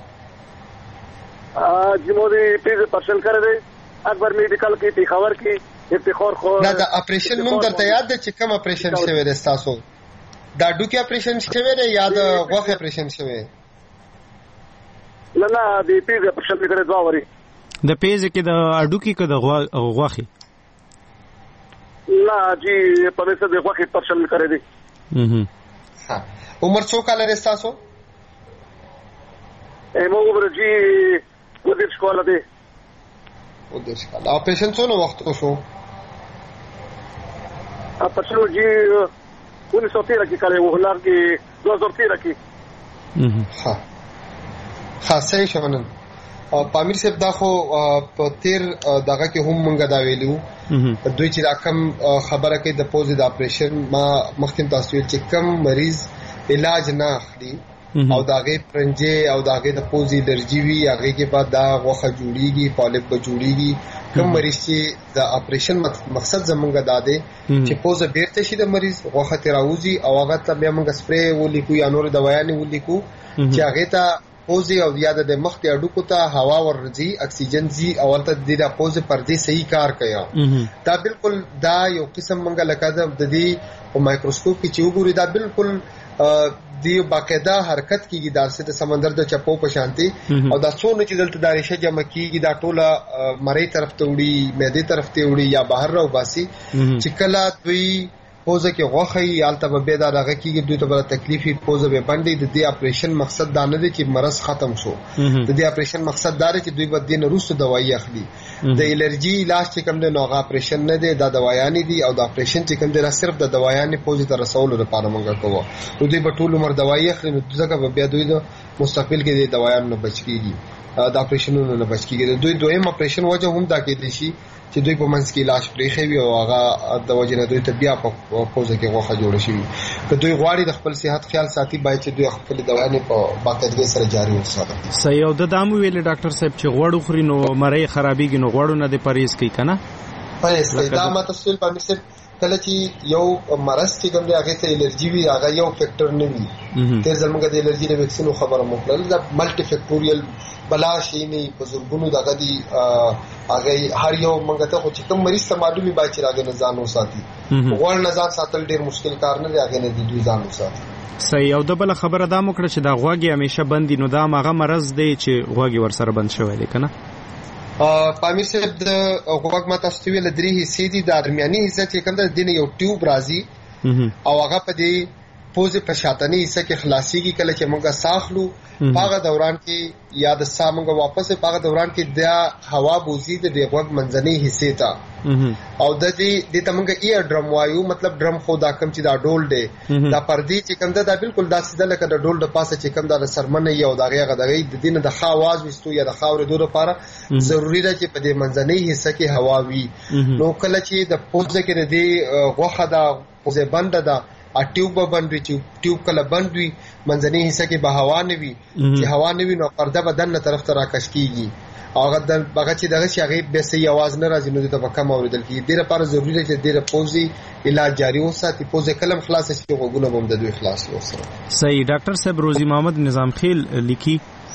ا جمهوری پیز پرشل کړی دی اکبر میډیکل کې پیښور کې افتخار خو دا د اپریشن نوم درته یاد دی چې کوم اپریشن شوی دی تاسو؟ دا ډوکی اپریشن شوی دی یا د غوښه اپریشن شوی؟ نه نه د پیز پرشل کړی دوه وری د پیز کې د اډوکی کې د غوښه لا جی په دې څه د غوښه پرشل کړی دی. ها عمر څو کال لري تاسو؟ ایمو عمر جی ودې شکول دی ودې شکل. اپریشن څو وخت وشو؟ اپریشن جی انیس سو تیرہ کې کړی و، هلار کې دو هزار تیرہ کې. ها ها صحیح شومنن. پامیر صاحب دا خو په تیر دغه کې هم مونږه دا ویلو دوی چې دا کم خبره کوي د پوزې د اپریشن ما مخکې تاسو ویل چې کم مریض علاج نه اخلي او داغه پرنجه او داغه د پوزي الرجی وی هغه کې بعد دا غوخه جوړیږي پالپ به جوړیږي. کوم مریض چې د اپریشن مقصد زمونږه داده چې پوزه بیرته شي د مریض غوخه تراوزی او هغه ته بیا موږ سپری ولیکو یا نور دوايانې ولیکو چې هغه ته پوزي او یاد د مخ ته اډوکو ته هوا ورځي اکسیجن زی او ته د پوزه پردي صحیح کار کوي. دا بالکل دا یو قسم موږ لکه د دې په مایکروسکوپ کې چې وګوري دا بالکل دی باقاعده حرکت کیږي داسې د سمندر د چپو په شانتي او دا څونه چې دلته د ریشه جمع کیږي دا ټوله مړی طرف ته وړي معده طرف ته وړي یا بهر راو باسي چې کله دوی پوزه کې غوخه یې الته به دا راغی کیږي دوی ته بل تکلیفي پوزه به باندې د دې اپریشن مقصد دا نه دی چې مرض ختم شو. د دې اپریشن مقصد دا دی چې دوی به دین روسو دوايي اخلي. د الرجی علاج چې کوم دی نو هغه اپریشن نه دی دا دوايانې دي او د اپریشن چې کوم دی را صرف د دوايانې پوزه ته رسول لپاره مونږ کوو. نو دوی په ټول عمر دوايي اخلي نو ځکه به بیا دوی د مستقبل کې د دوايانو نه بچ کیږي د اپریشنونو نه بچ کیږي. دوی دویم اپریشن وجه هم دا کې دي شي چې دوی په منځ کې علاج پرېخي وي او هغه د وجه نه دوی ته بیا په پوزه کې غوښه جوړ شي. که دوی غواړي د خپل صحت خیال ساتي باید چې دوی خپل دوايانې په باقاعدګۍ سره جاري وساتي. صحیح. او د دامو ویل ډاکټر صاحب چې غوړو خوري نو مړی خرابېږي نو غوړو نه د پرهیز کوي کنه؟ پرهیز کوي. دا ما تفصیل پامیر صاحب کله چې یو مرض چې کوم دی هغه ته الرجی وي هغه یو فیکٹر نه وي. تر زموږ د الرجی د ویکسینو خبره مو کړل دا ملټي فیکټوریل بلا شي نه په زورګونو دغه دی هغه هر یو منګه ته چې کوم مریض ته معلومي باید چې راغی نه ځان وساتي. غوړ نه ځان ساتل ډیر مشکل کار نه دی هغه نه دی ځان وساتي. صحیح. او د بل خبره دا مو کړه چې دا غوږی همیشه بندي نو دا هغه مرض دی چې غوږی ور سره بند شوی دی کنه؟ پامیر صاحب د غوږ ما تاسو ویل درې حصے دي. د درمیاني حصہ چې کوم د دین یو ټیوب راځي او هغه په دې پوزه په شاتنی حصہ کې خلاصيږي کله چې موږ ساخلو پاغه دوران کې یا د سامنګ واپس پاغه دوران کې د هوا بوزي د غوږ منځني حصے ته او د دې د تمنګ ایر ډرم وایو مطلب ډرم خو دا کم چې دا ډول دی دا پردي چې کوم دا بالکل دا سیده لکه د ډول د پاسه چې کوم دا سرمنه یو دا غیغه دغه د دین د خواز وستو یا د خاور دوه لپاره ضروری ده چې په دې منځني حصہ کې هوا وي. نو کله چې د پوزه کې د دې غوخه دا پوزه بند ده ا ټیوب بند وي چې ټیوب کله بند وي منځني حصہ کې به هوا نه وي چې هوا نه وي نو پرده بدن نه طرف ته راکش کیږي هغه د هغه چې دغه شي هغه به سي आवाज نه راځي نو د کم اوریدل کیږي. ډیره لپاره ضروری ده چې ډیره پوزي علاج جاری وساتي پوزه کلم خلاص شي غوګونه هم د دوی خلاص وسره. صحیح. ډاکټر صاحب روزي محمد نظام خیل لیکي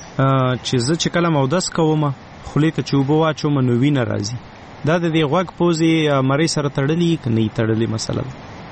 چې زه چې کلم او داس کوم خلی ته چوبو واچو منوي نه راځي دا د دې غوږ پوزي مری سره تړلې کني تړلې مسله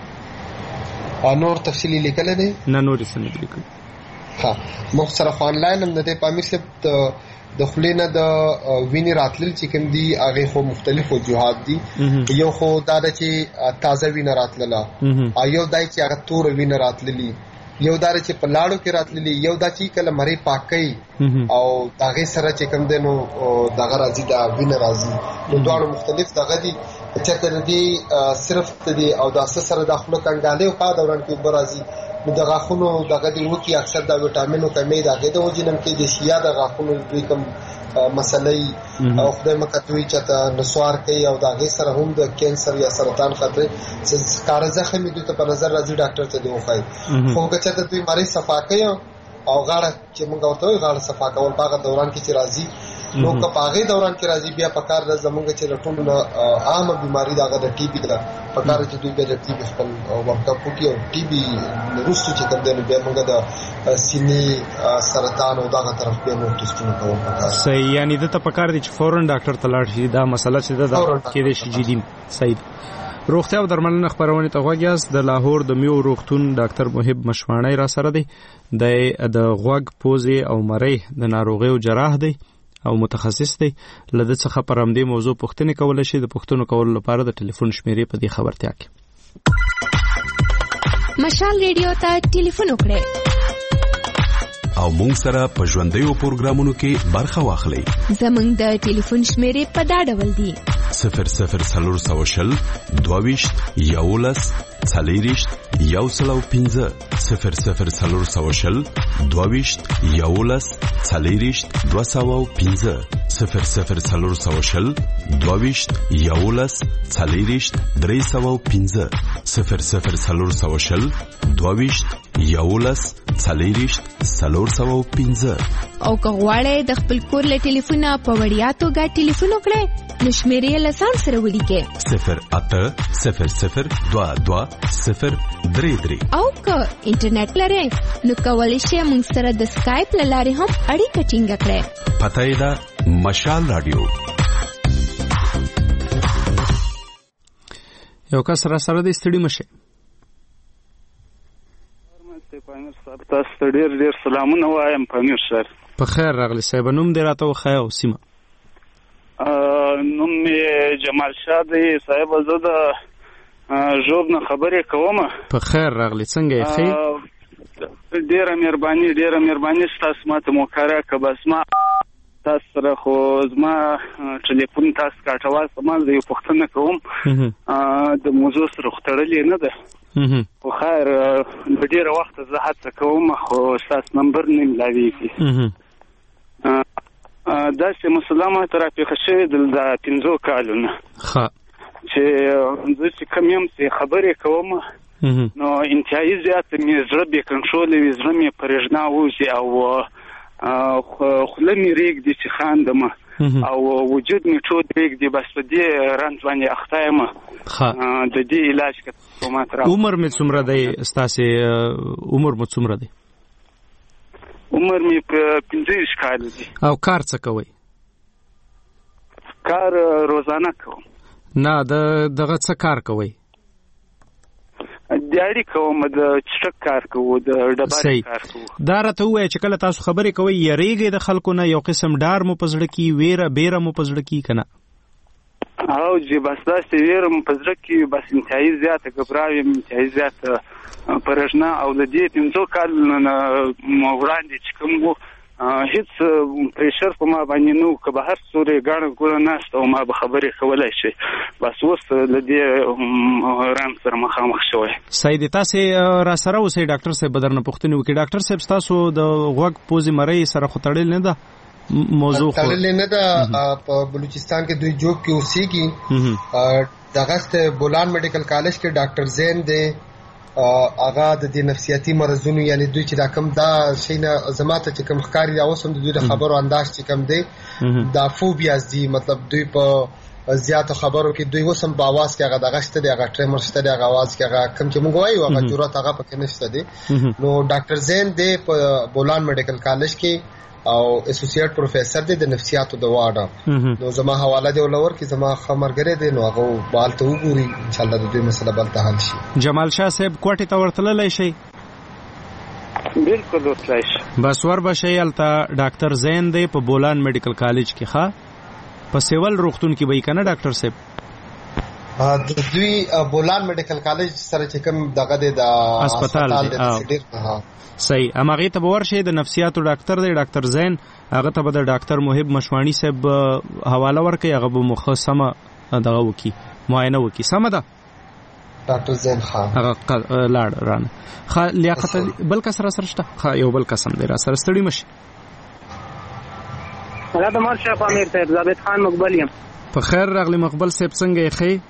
نور تفصیلی لیکل دي نه نور څه نه لیکل. ها مخ سره آنلاین هم د پامیر صاحب د خلینه د ویني راتلل چې کوم دي هغه خو مختلف وجوهات دي. یو خو دا چې تازه ویني راتلله ایو دای چې هغه تور ویني راتللی یو دار چې په لاړو کې راتللی یو دا چې کله مری پاکي او داغه سره چې کوم دنو دغه راځي دا ویني راځي نو دواړو مختلف دغه دي چې تر دې صرف دې او د اساس سره داخله کنګاله او په دوران کې برازي نو د غاښونو دغه دی وکي اکثر د وټامینو کمی راغی د وجنم کې د شیا د غاښونو دوی کوم مسلې او خدای مکتوي چې نسوار کوي او دغه سره هم د کینسر یا سرطان خطر کار زخمي دوی ته په نظر راځي ډاکټر ته دی وخای خو چې دوی مریض صفا کوي او غاړه چې موږ ورته وایو غاړه صفا کول په دوران کې چې راځي نو که په هغه دوران کې راځي بیا په کار د زمونږ چې ټول عامه بيماري دغه د ټي بي ده په کار چې دوی به د ټي بي خپل ورکا پوکي او ټي بي روسو چې کوم دی بیا موږ د سینې سرطان او دغه طرف به نو ټیسټونه کوو په کار صحیح یعنی د ته په کار دي چې فورن ډاکټر ته لاړ شي دا مسله چې ده کې د شي جدي صحیح روغتیا او درملنه خبرونه ته غوږیاست د لاهور د میو روغتون ډاکټر محب مشوانی را سره دی د د غوږ پوزې او مرۍ د ناروغیو جراح دی او متخصص دی لده څخه پر همدې موضوع پوښتنه کول شي د پوښتنو کول لپاره د ټلیفون شمیرې په دې خبرتیا کې مشال ریډیو ته ټلیفون وکړئ او مونږ سره په ژوندۍ پروګرامونو کې برخه واخلئ زمونږ د ټلیفون شمیرې په دا ډول دي صفر صفر څلور سوه شل دوهویشت یولس څلېرویشت یو سل او پنځه صفر صفر څلور سوه شل دوهویشت یولس څلېرویشت دوه سوه او پنځه صفر صفر څلور سوه شل دوهویشت یولس څلېرویشت درې سوه او پنځه صفر صفر څلور سوه شل دوهویشت یولس څلېرویشت څلور سوه او پنځه او که غواړئ د خپل کور له ټلیفونه په وړیا توګه ټلیفون وکړئ نو شمیرې له ځان سره ولیکئ صفر اته صفر صفر دوه دوه صفر درې درې او که انټرنیټ لرئ نو کولی شئ موږ سره د سکایپ له لارې هم اړیکه ټینګه کړئ پته یې ده مشال راډیو یو کس را سره دی ستړي مشه پامیر صاحب تاسو ته ډېر ډېر سلامونه وایم پامیر صاحب په خیر راغلی صاحب نوم دې راته وښایه او سیمه نوم مې جمال شاه دی صاحب زه د ژوب نه خبرې کوم په خیر راغلی څنګه یې ښې ډېره مهرباني ډېره مهرباني ستاسو ماته موکاره که بس ما تاسو سره خو زما ټلیفون تاسو کاټواز ما زه یو پوښتنه کوم د موضوع سره خو تړلې نه ده خو خیر د ډېره وخته زه هڅه کوم خو ستاسو نمبر نه ملاویږي داسې مسله ماته راپېښه شوې ده د پنځو کالو نه چې زه چې کوم یم چې خبرې کوم نو انتهایي زیاته مې زړه بې کنټروله وي زړه مې پرېږنا وځي او خوله مې رېږدي چې خاندم او وجود مې ټول رېږدي بس په دې رنځ باندې اخته یم د دې علاج که ماته را عمر مې څومره دی ستاسې عمر مو څومره دی عمر مې پنځه ویشت کاله دی او کار څه کوئ کار روزانه کوم نه د دغه څه کار کوئ دیاري کوم د چټک کار کوو د ډبرې کار کوو دا راته ووایه چې کله تاسو خبرې کوئ یریږئ د خلکو نه یو قسم ډار مو په زړه کې ویره بیره مو په زړه کې که نه او جی بس داسې ویره مو په زړه کې بس انتهایي زیاته ګبراو یم انتهایي زیاته پرېږنا او د دې پنځو کالو نه وړاندې چې کوم وو هیڅ پریشر په ما باندې نو که به هر څومره ګاڼه ګوره ناسته او ما به خبرې کولی شي بس اوس له دې رنځ سره مخامخ شوی صحیح دی تاسې را سره اوسئ ډاکټر صاحب به درنه پوښتنې وکړي ډاکټر صاحب ستاسو د غوږ پوزې مرۍ سره خو تړل نه ده موضوع خو تړل نه ده په بلوچستان کې دوی جوب کې اوسېږي دغه بولان میډیکل کالج کې ډاکټر زین دی اغا د دې نفسیاتي مرزونو یعنی دوی چې دا کم دا شینه زماته چې کم ښکاری دا اوسم د دوی د خبرو انداز چې کم دی دا فوبیاز دی مطلب دوی په زیاتو خبرو کې دوی اوسم په आवाज کې هغه دغه شته دی هغه ټریمر شته دی هغه आवाज کې هغه کم چې موږ وایو هغه جرأت هغه پکې نشته دی نو ډاکټر زین دی په بولان میډیکل کالج کې او اسوسییټ پروفیسور دی د نفسیاتو د واډه نو زما حواله دی ولور کې زما خبرګری دی نو هغه بالته وګوري ان شاء الله د دې مسله بل ته حل شي جمال شاه صاحب کوټه ته ورتللی شي بالکل ورتلای شي بس ور بشي الته ډاکټر زین دی په بولان میډیکل کالج کې ښه په سیول روغتون کې به کنه ډاکټر صاحب د دوی بولان میډیکل کالج سره چې کوم دغه د هسپتال دی صحیح امغه ته ورشي د نفسیاتو ډاکټر دی ډاکټر زین هغه ته به د ډاکټر محب مشوانی صاحب حواله ورکړي هغه به مخصمه دغه وکي معاینه وکي سم ده ډاکټر زین خان هغه لاړ رانه. خا لیاقت بل کس را سره شته؟ خا یو بل قسم دی را سره ستړي مشي. هغه د مرشد امیر صاحب ثابت خان مقبل یم. په خیر راغلی مقبل صاحب، څنګه یې خې؟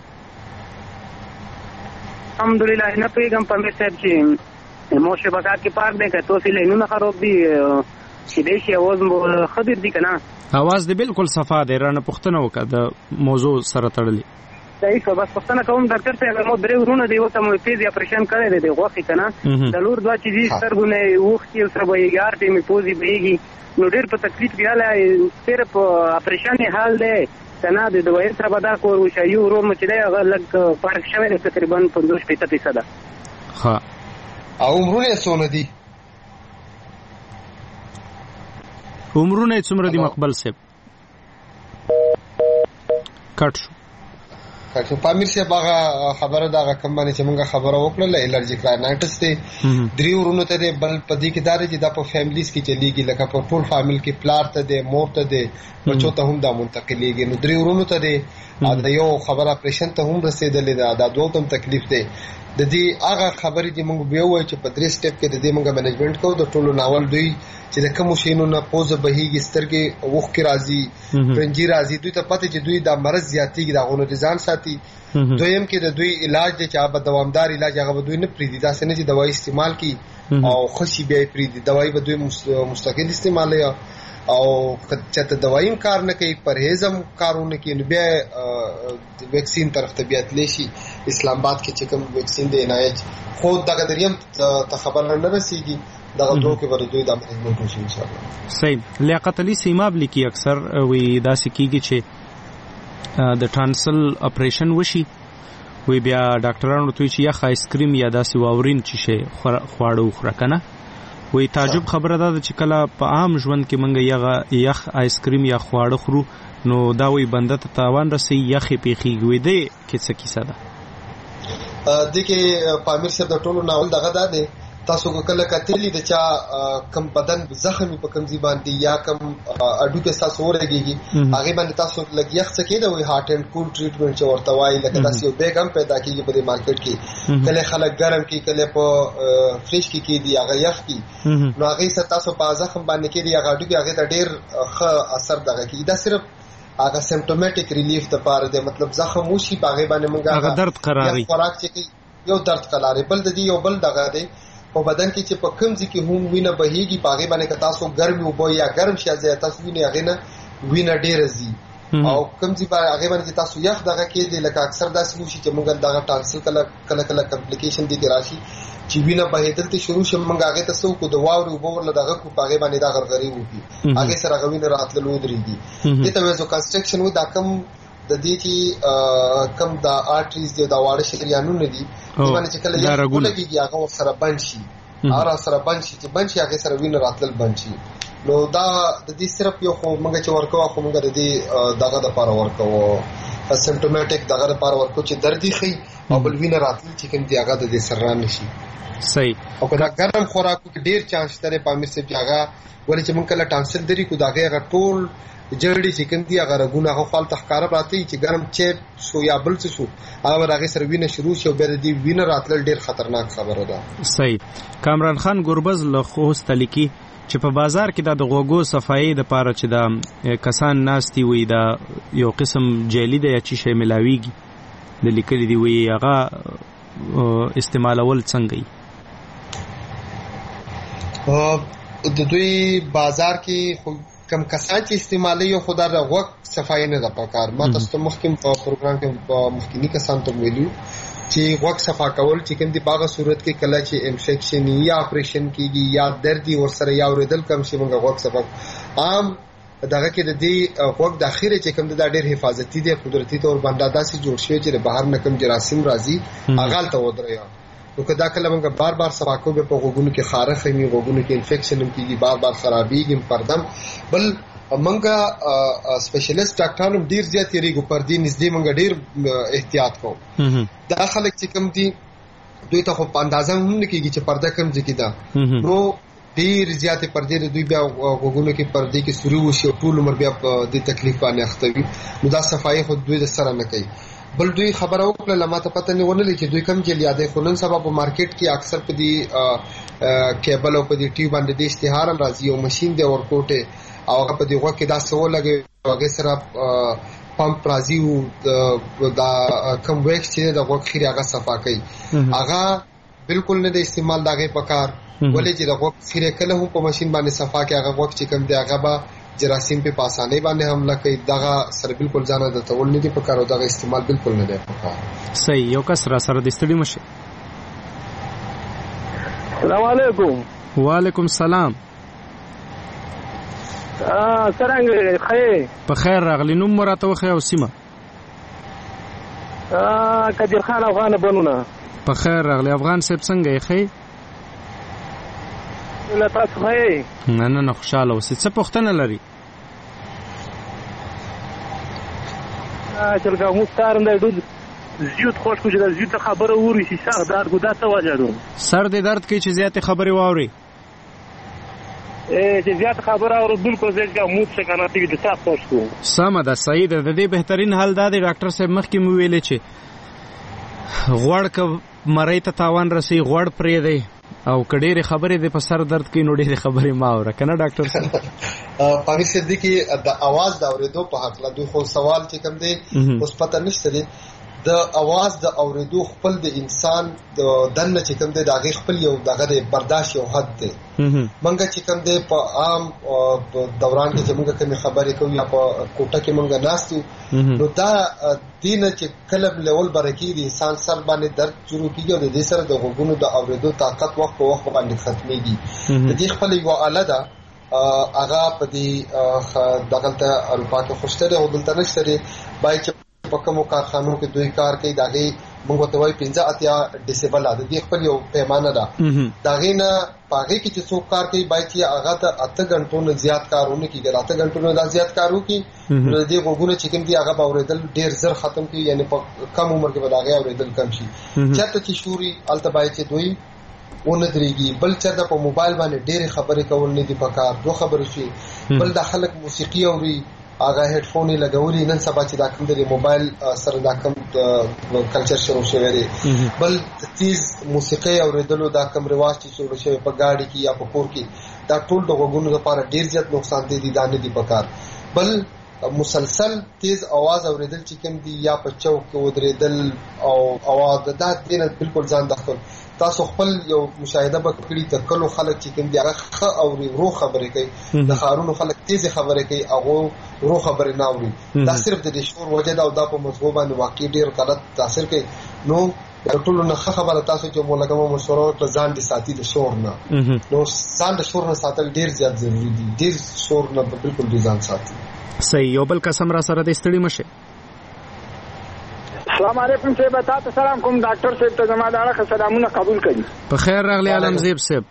الحمدلله. نه پیغام په امیر صاحب چې موشه بازار کې پارک دی که توسي لینونه خراب دي چې دې شي اواز مو خبر دي کنه؟ اواز دې بالکل صفا دی. رانه پوښتنه وکړه د موضوع سره تړلې. صحیح بس پښتنه کوم ډاکټر صاحب مو درې ورونه دی وته مو پیزي اپریشن کړی دی غوښی کنه د لور دوا چې دي سترګونه وختي او سره به یار دې می پوزي بهيږي نو ډېر په تکلیف دیاله صرف اپریشن حال دی کنه د دوی سره به دا کور وشي ورو مو چې دی هغه لګ پارک شوی دی تقریبا پنځوس فیصد. ها او عمرونه څونه دي؟ عمرونه څومره دي مقبل صاحب؟ کټ شو کله پامیر شه باغه خبره دا کوم باندې چې موږ خبره وکړه الرجیک رایټس ته درې ورونو ته بل پدې کې دار چې دا په فیملیز کې چلیږي لکه په ټول فامیل کې پلار ته ده مور ته ده بچو ته هم دا منتقلیږي نو درې ورونو ته ده دا یو خبره اپریشن ته هم رسیدلې ده دا دوه تم تکلیف ده د دې هغه خبرې چې موږ به وایو چې په درې سټپ کې د دې موږ منیجمنت کوو د ټولو ناول دوی چې د کوم شینو نه پوزه بهيږي سترګې وښ کې راځي پرنجي راځي دوی ته پته چې دوی دا مرض زیاتېږي دا غونډه ځان ساتي. دویم کې د دوی علاج د چا به دوامدار علاج هغه دوی نه پریدي دا سنه چې دوايي استعمال کی او خشي به پریدي دوايي به دوی مستقل استعمال یا او چې دوايي کار نه کوي پرهیزم کارونه کوي نو بیا ویکسین طرف ته بیا تلشي اسلام آباد کې چې کوم ویکسین دی عنایت خو دغه دریم ته خبر نه رسیږي دغه دوه کې ورته دوی د منیجمنت وشي ان شاء الله. صحیح. لیاقت علي سیماب لیکي اکثر وی دا سکیږي چې د ټانسل اپریشن وشي وی بیا ډاکټرانو ته چې یخ آیس کریم یا داسې واورین چې شي خواړه وخوره کنه وی تعجب خبره ده چې کله په عام ژوند کې منګه یغه یخ آیس کریم یا خواړه خورو نو دا وی بنده ته تاوان رسي یخې پیخیږي وی دی کې څه کیسه ده؟ د کې پامیر صاحب د ټولو ناول دغه ده تاسو کله کتلی د چا کم بدن زخمی په کم زیبان دی یا کم اډو کې تاسو ورګيږي هغه باندې تاسو لګیخ څه کېده وي هارت اینڈ کول ټریټمنټ چې ورته وایي لکه تاسو یو بیګم پیدا کیږي په مارکیټ کې کله خلک ګرم کې کله په فریش کې کې دی هغه یخ کې نو هغه ست تاسو په زخم باندې کې دی هغه اډو کې هغه ته ډیر ښه اثر دغه کې دا صرف هغه سمپټومټیک ریلیف ته پاره دی مطلب زخم وشي هغه باندې موږ هغه درد قراري خوراک چې یو درد قراري بل د دې یو بل دغه دی په بدن کې چې په کمزې کې هم وینه بهيږي پاغه باندې که تاسو ګرمي وبو یا ګرم شي ځای تاسو وینه هغه نه وینه ډیره زی او کمزې په هغه باندې تاسو یخ دغه کې دی لکه اکثر داسې وشي چې موږ دغه ټانسل کله کله کله کمپلیکیشن دي راشي چې وینه بهیدل ته شروع شي موږ هغه ته سو کو د واوري وبو ول دغه کو پاغه باندې دا غرغري وږي هغه سره غوینه راتلل ودرېږي دته وځو کنسټرکشن و دا کم د دې چې کم د آرټریز دی دا واړه شریانونه دي باندې چې کله یو لګيږي هغه سره بند شي هغه سره بند شي چې بند شي هغه سره وینه راتلل بند شي نو دا د دې صرف یو خو موږ چې ورکو خو موږ د دې دغه د لپاره ورکو سمپټومټیک دغه لپاره ورکو چې دردي خي او بل وینه راتلل چې کوم دی هغه د دې سره نشي. صحیح. او کله ګرم خوراکو کې ډیر چانس ترې پامیر سي هغه ولې چې موږ کله ټانسل دري کو داګه هغه ټول جړې چې کوم دی هغه رګونه هغه خپل تخکار راته چې ګرم چې شو یا بل څه شو هغه راغی سره وینه شروع شو بیر دی وینه راتل ډیر خطرناک خبره ده. صحیح. کامران خان ګوربز له خوست لیکي چې په بازار کې د غوګو صفایي د پاره چې د کسان ناشتي وي دا یو قسم جیلی د یا چی شی ملاويږي د لیکلي دی وي هغه استعمالول څنګه وي د دوی بازار کې کم کسان چې استعمالي یو خدای د غوږ صفایي نه د پکار ما تاسو مخکې په پروګرام کې په مخکینی کسان ته ویلو چې غوږ صفا کول چې کوم دی باغه صورت کې کله چې انفیکشن یا اپریشن کیږي یا درد ورسره یا ورېدل کم شي موږ غوږ صفا عام دغه کې د دې غوږ د اخیره چې کوم د ډېر حفاظتي دی قدرتي تور باندې داسې جوړ شوی چې بهر نه کم جراثیم راځي اغال ته ودریا نو کدا کله موږ بار بار صفا کوو په غوږونو کې خارخ می غوږونو کې انفیکشن هم کیږي بار بار خرابېږي پردم بل منګه سپیشلیست ډاکټرانو ډیر زیات یریږي پر دې نږدې منګه ډیر احتیاط کوو دا خلک چې کوم دي دوی ته خو په اندازه هم نه کیږي چې پرده کم ځکه دا نو ډیر زیات پردې دوی بیا غوږونو کې پردې کې سوري وشي ټول عمر بیا د تکلیف باندې اخته وي نو دا صفایي خو دوی د سره نه کوي بل دوی خبره وکړه لماته پته نه ونلې چې دوی کم جیل یادې خو نن سبا په مارکیټ کې اکثر په دې کیبل او په دې ټي باندې د اشتهار راځي او ماشين دی ورکوټه او هغه په دې غوږ کې دا سو لګي هغه سره پمپ راځي او دا کم ویکس چې د غوږ خیره هغه صفا کوي هغه بالکل نه د استعمال داغه پکار ولې چې د غوږ خیره کله هم په ماشين باندې صفا کوي هغه غوږ چې کم دی هغه به جراثیم په پاسانه باندې حمله کوي دغه سره بالکل ځانه د تول نه دی پکار او دغه استعمال بالکل نه دی پکار. صحیح یو کس را سره د استړي مشه. السلام علیکم. وعلیکم السلام. ا څنګه خیر؟ په خیر راغلی. نوم مراته وخی او سیمه؟ ا قدیر خان افغان بنونه. په خیر راغلی. افغان صاحب څنګه یې خی؟ له تاسو خی؟ نه نه نه خوشاله اوسې. څه پوښتنه لري؟ ا چلګه مو ستارم د ډود زیات خوش کو چې د زیات خبره ووري چې سخت درد ګدا ته واجدو. سر دې درد کوي چې زیات خبرې واوري. ا چې زیات خبره اورو بالکل ځکه مو څه کنه چې د سخت خوش کو. سم ده صحیح ده. د دې بهترین حل دا دی ډاکټر صاحب مخکې مو ویلې چې غوړ ک مړی ته تاوان رسي غوړ پرې دی او کډېره خبرې د په سر درد کې نو ډېره خبرې ما اوره کنه ډاکټر صاحب. پامی صدیقی د आवाज دا اوریدو په حق لا دوی خو سوال چې کوم دی اوس پته نشته دی د आवाज د اوریدو خپل د انسان د دنه چې کوم دی دغه خپل یو دغه برداشت یو حد دی. منګه چې کوم دی په عام دوران کې چې موږ کوم خبرې کوو یا په کوټه کې موږ ناستو نو دا دینه چې کلب لیول برکی د انسان سر باندې درد شروع کیږي او د دې سره د غوګونو د اوریدو طاقت وخت په وخت باندې ختميږي. د دې خپل یو آله ده هغه په دې دغه ته اروپا کې خوشته او دلته نشته بای چې په کومو کارخانو کې دوی کار کوي داغه موږ ته وایي پنځه اتیا ډیسیبل ده. د خپل یو پیمانه ده داغه نه پاګه کې چې څوک کار کوي بای چې هغه ته اته غنټو نه زیات کارونه کوي اته غنټو نه زیات کارو کوي د دې غوګونه چې کوم دی هغه باوریدل ډیر زر ختم کوي یعنی په کم عمر کې بداغه اوریدل کم شي. چاته چې شوري التبای چې دوی ونه درېږي بل چې د په موبایل باندې ډېر خبرې کول نه دي پکار. دوه خبرې شي بل د خلک موسیقي اوري هغه هډ فون یې لګولي نن سبا چې دا کوم د موبایل سره دا کوم کلچر شروع شوی دی. بل تیز موسیقي اوریدلو دا کوم رواج چې شروع شوی په گاډي کې یا په کور کې دا ټول د غوګونو لپاره ډیر زیات نقصان دي دا نه دي پکار. بل مسلسل تیز आवाज اوریدل چې کوم دی یا په چوک کې ودرېدل او आवाज دا دینه بالکل ځان داخل تاسو خپل یو مشاهده وکړئ ته کلو خلک چې کوم دی هغه خ او رو خبرې کوي د خارونو خلک تیز خبرې کوي هغه رو خبرې نه اوري. دا صرف د شور وجه دا او دا په مزغو باندې واقع ډیر غلط تاثیر کوي. نو ټول نه خبره تاسو چې مولګه مشوره ته ځان دي ساتي د شور نه نو ځان د شور نه ساتل ډیر زیات ضروری دي. ډیر شور نه بالکل دي ځان ساتي. صحیح. یو بل قسم را سره د استړي مشه. السلام علیکم صاحب تاسو سلام کوم ډاکټر صاحب ته زما دغه سلامونه قبول کړئ. په خیر راغلی عالم زیب صاحب.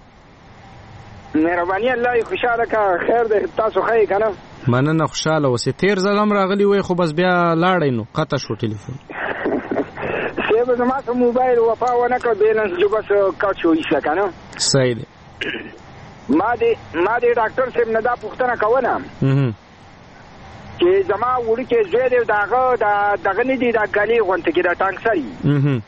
مهرباني الله خوشاله کا خیر دې تاسو خی کنه. مننه خوشاله اوسې. تیر ځلم راغلی وای خو بس بیا لاړې نو قطع شو ټلیفون. صاحب زما ته موبایل وفا ونه کړ بیلانس جو بس کټ شو ایسه کنه. صحیح دی. ما دې ما دې ډاکټر صاحب نه دا پوښتنه کوله چې زما وړي کې زوی دی داغه دغه نه دی دا غالي غونته کې دا ټانک سړي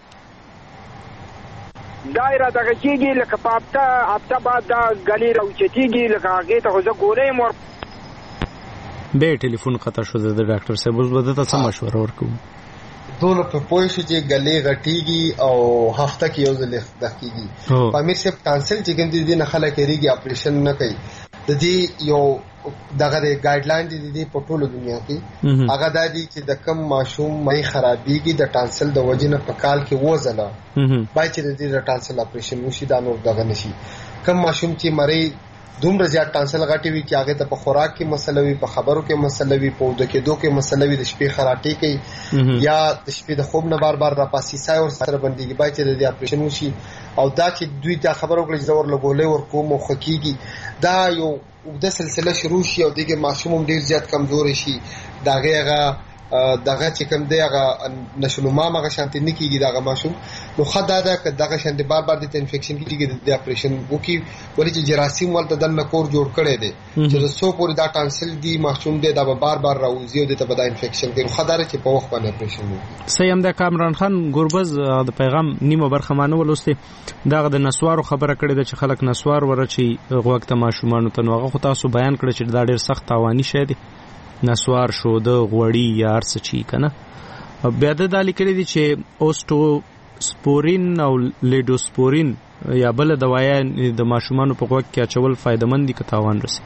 دایره دغه کېږي لکه په هفته هفته بعد دا غالي راوچتېږي لکه هغې ته خو زه ګولۍ مور بیا ټلیفون قطع شو د ډاکټر صاحب اوس به درته څه مشوره ورکوم. دونه په پوه شو چې ګلې غټېږي او هفته کې یو ځل دغه کېږي. په امیر صاحب کانسل چې کوم دي نه خلک یېږي اپریشن نه کوي د دې یو دغه ګایډلاین دي د په ټوله دنیا کې هغه د دې چې د کم ماشوم مې خرابېږي د ټانسل د وجې نه په کال کې وځله بای چې د دې د ټانسل اپریشن وشي دا نور دغه نشي. کم ماشوم چې مری دومره زیات ټانسل غټي وي چې هغه ته په خوراک کې مسله وي په خبرو کې مسله وي په ود کې دوه کې مسله وي د شپې خراټي کوي یا د شپې د خوب نه بار بار را پاسي سای او سره بنديږي بای چې د دې اپریشن وشي او دا چې دوی ته خبرو کړي زور لګولې ورکو مو خکېږي دا یو د سلسله شروع شي او دغه معصوم ډیر زیات کمزور شي داغه هغه دغه چې کوم دی هغه نشونما مغه شانتي نه کیږي دغه ماشوم نو خدای دا دغه شانتي بار بار د انفیکشن کیږي د اپریشن وکي ولې چې جراثیم ولته د نکور جوړ کړي دي چې سو پوری دا ټانسل دی ماشوم دی دا بار بار راوځي او د ته د انفیکشن کوي خدای چې په وخت باندې اپریشن وکړي. سیم د کامران خان ګوربز د پیغام نیمه برخه مانو ولسته دغه د نسوارو خبره کړې ده چې خلک نسوار ورچی غوښته ماشومان ته نو هغه خو تاسو بیان کړی چې دا ډېر سخت تاواني شي دي نسوار شو د غوړی یا ارڅ چی کنه بیا د دالی کړی دي چې اوسټو سپورین او لیډوسپورین یا بل دوايا د ماشومان په غوږ کې اچول فائدمن دي که تاوان رسي.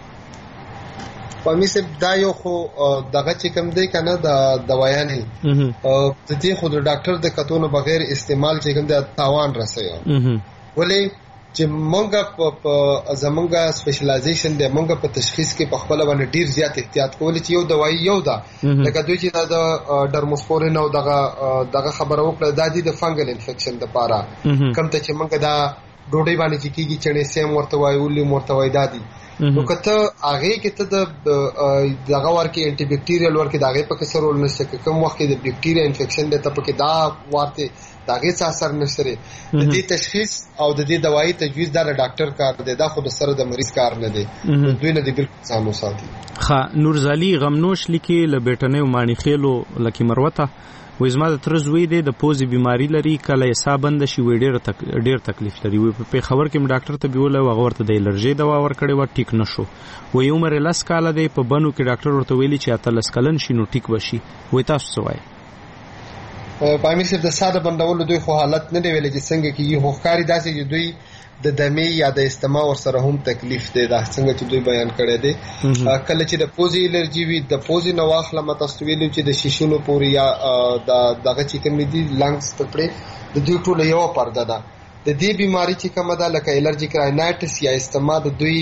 پامې سب دا یو خو دغه چې کوم دی کنه د دوايا نه د دې خو د ډاکټر د کتونو بغیر استعمال چې کوم د تاوان رسي ولې چې مونږه په زمونږه سپیشلایزیشن دی مونږه په تشخیص کې په خپل باندې ډیر زیات احتیاط کول چې یو دوايي یو ده لکه دوی چې د ډرموسپورین او دغه دغه خبره وکړه د دې د فنګل انفیکشن لپاره کوم ته چې مونږه دا ډوډۍ باندې چې کیږي چې سیم ورته وایي ولې مرته وایي دادي نو کته هغه کې ته د دغه ورکه انټي بیکټیریل ورکه دغه په کې سره ولنسته کوم وخت د بیکټیریا انفیکشن د ته په کې دا ورته داغه څه اثر نشته د دې تشخیص او د دې دوايي تجویز دا ډاکټر کار دی دا خو د سره د مریض کار نه دی دوی نه دی بالکل ځانو ساتي. ها نورزالي غمنوش لیکي ل بیٹنه مانی خېلو لکه مروته وې زما د ترزوي دی د پوزي بيماري لري کله حساب بند شي وې ډېر تک ډېر تکلیف لري وې په خبر کې ډاکټر ته بیول او ورته د الرجي دوا ورکړې و ټیک نشو وې عمر لاس کاله دی په بنو کې ډاکټر ورته ویلي چې اتلس کلن شي نو ټیک وشي وې تاسو وایي پامې سره د ساده بندولو دوی خو حالت نه دی ویل چې څنګه کې یو هوښکاری داسې چې دوی د دمې یا د استما ور سره هم تکلیف دی دا څنګه چې دوی بیان کړی دی کله چې د پوزي الرجی وي د پوزي نو واخله متاسو ویلو چې د شیشونو پوري یا د دغه چې کوم دي لنګز تپړې د دوی ټول یو پرده ده د دې بیماری چې کومه ده لکه الرجیک راینایټس یا استما د دوی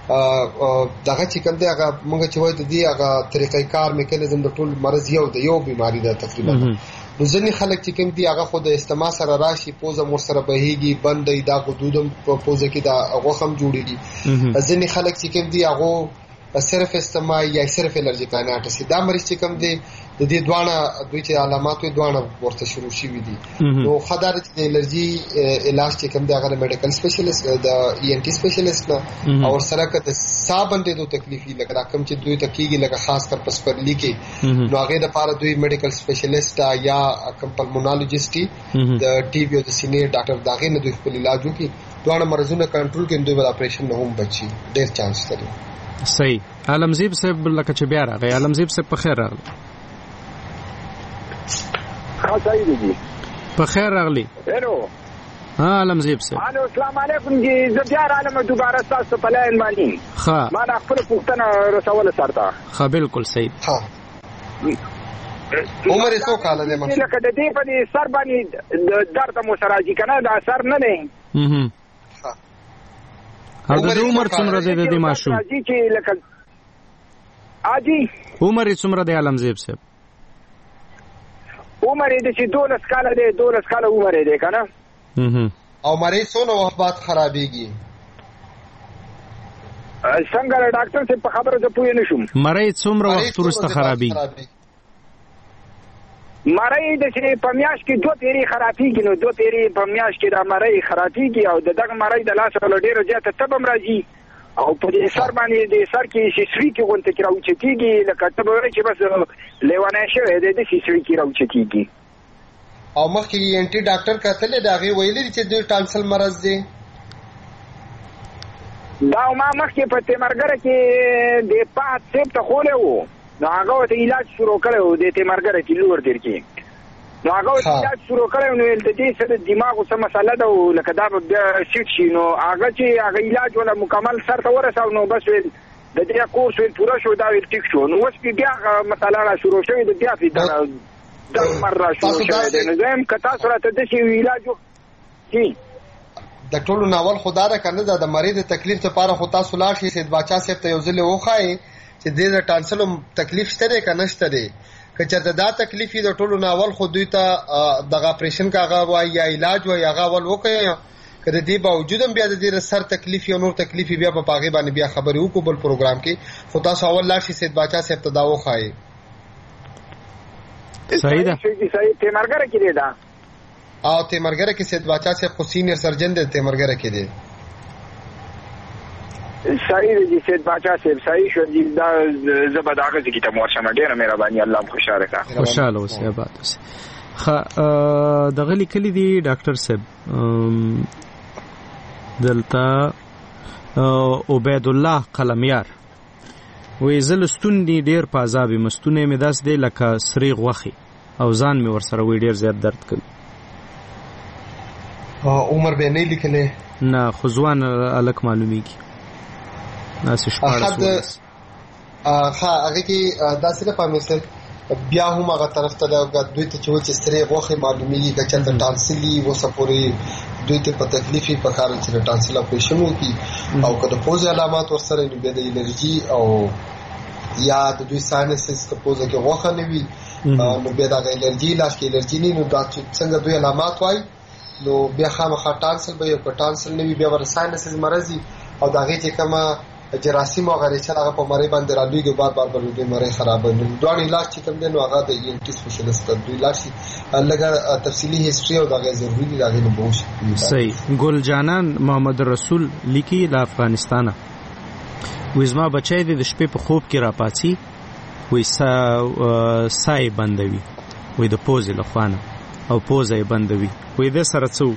دغه چې کوم دی هغه موږ چې وایو د دې هغه طریقې کار میکانیزم د ټول مرض یو د یو بیماری ده تقریبا نو ځینې خلک چې کوم دي هغه خو د استما سره راشي پوزه مور سره بهيږي بندې دا غدودم په پوزه کې دا هغه هم جوړيږي ځینې خلک چې کوم دي هغه صرف استما یا صرف الرجی کاناټس دا مریض چې کوم دي د دې دوانه دوی چې علامات وي دوانه ورته شروع شي دي نو خدای د الرجی علاج چې کوم دي هغه میډیکل سپیشلیست د ای ان ټي سپیشلیست نه او سره کته صابن د تکلیفي لکه کوم چې دوی تکیږي لکه خاص کر پسپرلی کې نو هغه د لپاره دوی میډیکل سپیشلیست یا کوم پلمونالوجیست د ټي بي او د سینې ډاکټر داغه نه دوی خپل علاج وکړي دوانه مرزونه کنټرول کړي دوی ول اپریشن نه هم بچي ډېر چانس لري. صحیح عالمزیب صاحب لکه چې بیا راغی عالمزیب صاحب په خیر راغلی ها صحیح دی په خیر راغلی هلو ها عالمزیب صاحب الو السلام علیکم جی زه بیا راغلم دوباره تاسو په لاین باندې ها ما د خپل پوښتنه رسول سره ها بالکل صحیح ها عمر څو کال دی مخکې لکه د دې په سر باندې د درد مو سره راځي کنه دا سر نه دی هم او د عمر څومره دی د دې ماشوم راځي چې لکه اجي عمر څومره دی عالمزیب صاحب عمر دې چې دولس کال دی دولس کال عمر دی کنه او مریض څونه وخت بعد خرابېږي څنګه ډاکټر څه په خبره ته پوه نه شوم مریض څومره وخت وروسته خرابېږي مړی د چې په میاش کې دوه پیری خرابېږي نو دوه پیری په میاش کې د مړی خرابېږي او د دغه مړی د لاس له ډیره زیاته تبم راځي او په دې سر باندې د سر کې شیشوي کې غونډه کې راوچتيږي لکه ته به چې بس لیوانه شوی د دې شیشوي کې راوچتيږي او مخکې انټي ډاکټر کتل دا غي ویلي چې د ټانسل مرز دی دا ما مخکې په تیمرګره کې د پات سیب ته خوله وو نو هغه ته علاج شروع کړو د تیمرګره کې لور در کې نو هغه علاج شروع کړو نو د دې سره دماغ او سم مسله ده لکه دا به سیټ شي نو هغه چې هغه علاج ولا مکمل سر ته ورساو نو بس د دې کورس ویل پوره شو دا ویل ټیک شو نو اوس بیا مسله را شروع شوې د بیا په دا مر را شروع شوې نو زم کتا سره ته د شي علاج کی د ټولو ناول خدا را کنه د مریض تکلیف لپاره خو تاسو لا شي سید باچا صاحب ته یو ځل وخای چې د ټانسلو تکلیف شته کنه شته که چېرته دا تکلیف د ټولو ناول خو دوی ته دغه اپریشن کاغه وای یا علاج وای هغه ول وکړي کله دې باوجود هم بیا د دې سر تکلیف یا نور تکلیف بیا په پاغي باندې بیا خبرې وکړو بل پروګرام کې خو تاسو اول لا شي سید باچا صاحب ته دا وخای صحیح ده صحیح تیمرګره کې دی دا او تیمرګره کې سید باچا سے خو سینئر سرجن دی تیمرګره کې دی صحیح دی سید باچا صاحب صحیح شو دی دا زبرداغه کی ته مورشمه ډیره مهرباني الله خوشاله کا خوشاله اوسه آباد اوسه خ دغه لیکلي دی ډاکټر صاحب دلته عبید الله قلمیار وې زلستون دی ډیر په عذاب مستونه مې داس دی لکه سری غوخي او ځان مې ورسره وې ډیر زیات درد کوي عمر به نه لیکلې نه خزوان الک معلومیږي ناس شپاره ها هغه کې دا سره پامسل بیا هم هغه طرف ته دا دوی ته چې سری غوخي معلومیږي چې چلته ټانسلی و سپوري دوی ته په تکلیفي په کار چې ټانسل اپریشن وکي او کله پوز علامات ورسره نو به د الرجی او یا د دوی ساينسز ته پوز کې غوخه نوي نو به دا الرجی لاس کې الرجی نه نو دا څنګه دوی علامات وای نو بیا خامخا ټانسل به یو ټانسل نوي بیا ور ساينسز مرضی او دا غي چې کما جراثیم او غریچه هغه په مری باندې را لوي بار بار بر دې مری خراب دي دوه علاج چې کوم دي نو هغه د ای ټی سپیشلیست د علاج لږه تفصیلی هیستوري او دغه ضروري دي دغه نه بوش صحیح ګل جانان محمد رسول لیکي د افغانستانه وزما بچای د شپې په خوب کې را پاتې وې سا سای بندوي وې د پوزې لخوانه او پوزې بندوي وې د سره څو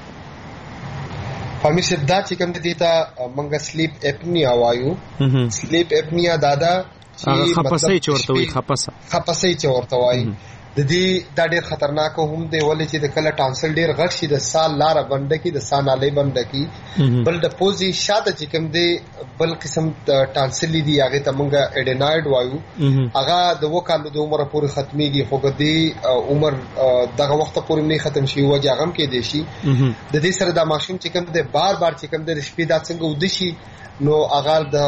همیشه دا چې کوم دي ته منګه سلیپ اپنیا وایو سلیپ اپنیا دادا چې خپسې چورته وي خپسه خپسې چورته وایي د دې دا ډېر خطرناک هم دی ولې چې د کله ټانسل ډېر غټ شي د سال لار بند کی د سانالې بند کی بل د پوزي شاته چې کوم دی بل قسم ټانسل دی هغه ته مونږه اډیناید وایو هغه د وکالو د عمر پورې ختميږي خو د عمر دغه وخت پورې نه ختم شي وجه غم کې دی شي د دې سره د ماشوم چې کوم دی بار بار چې کوم دی شپې دا څنګه ودشي نو هغه د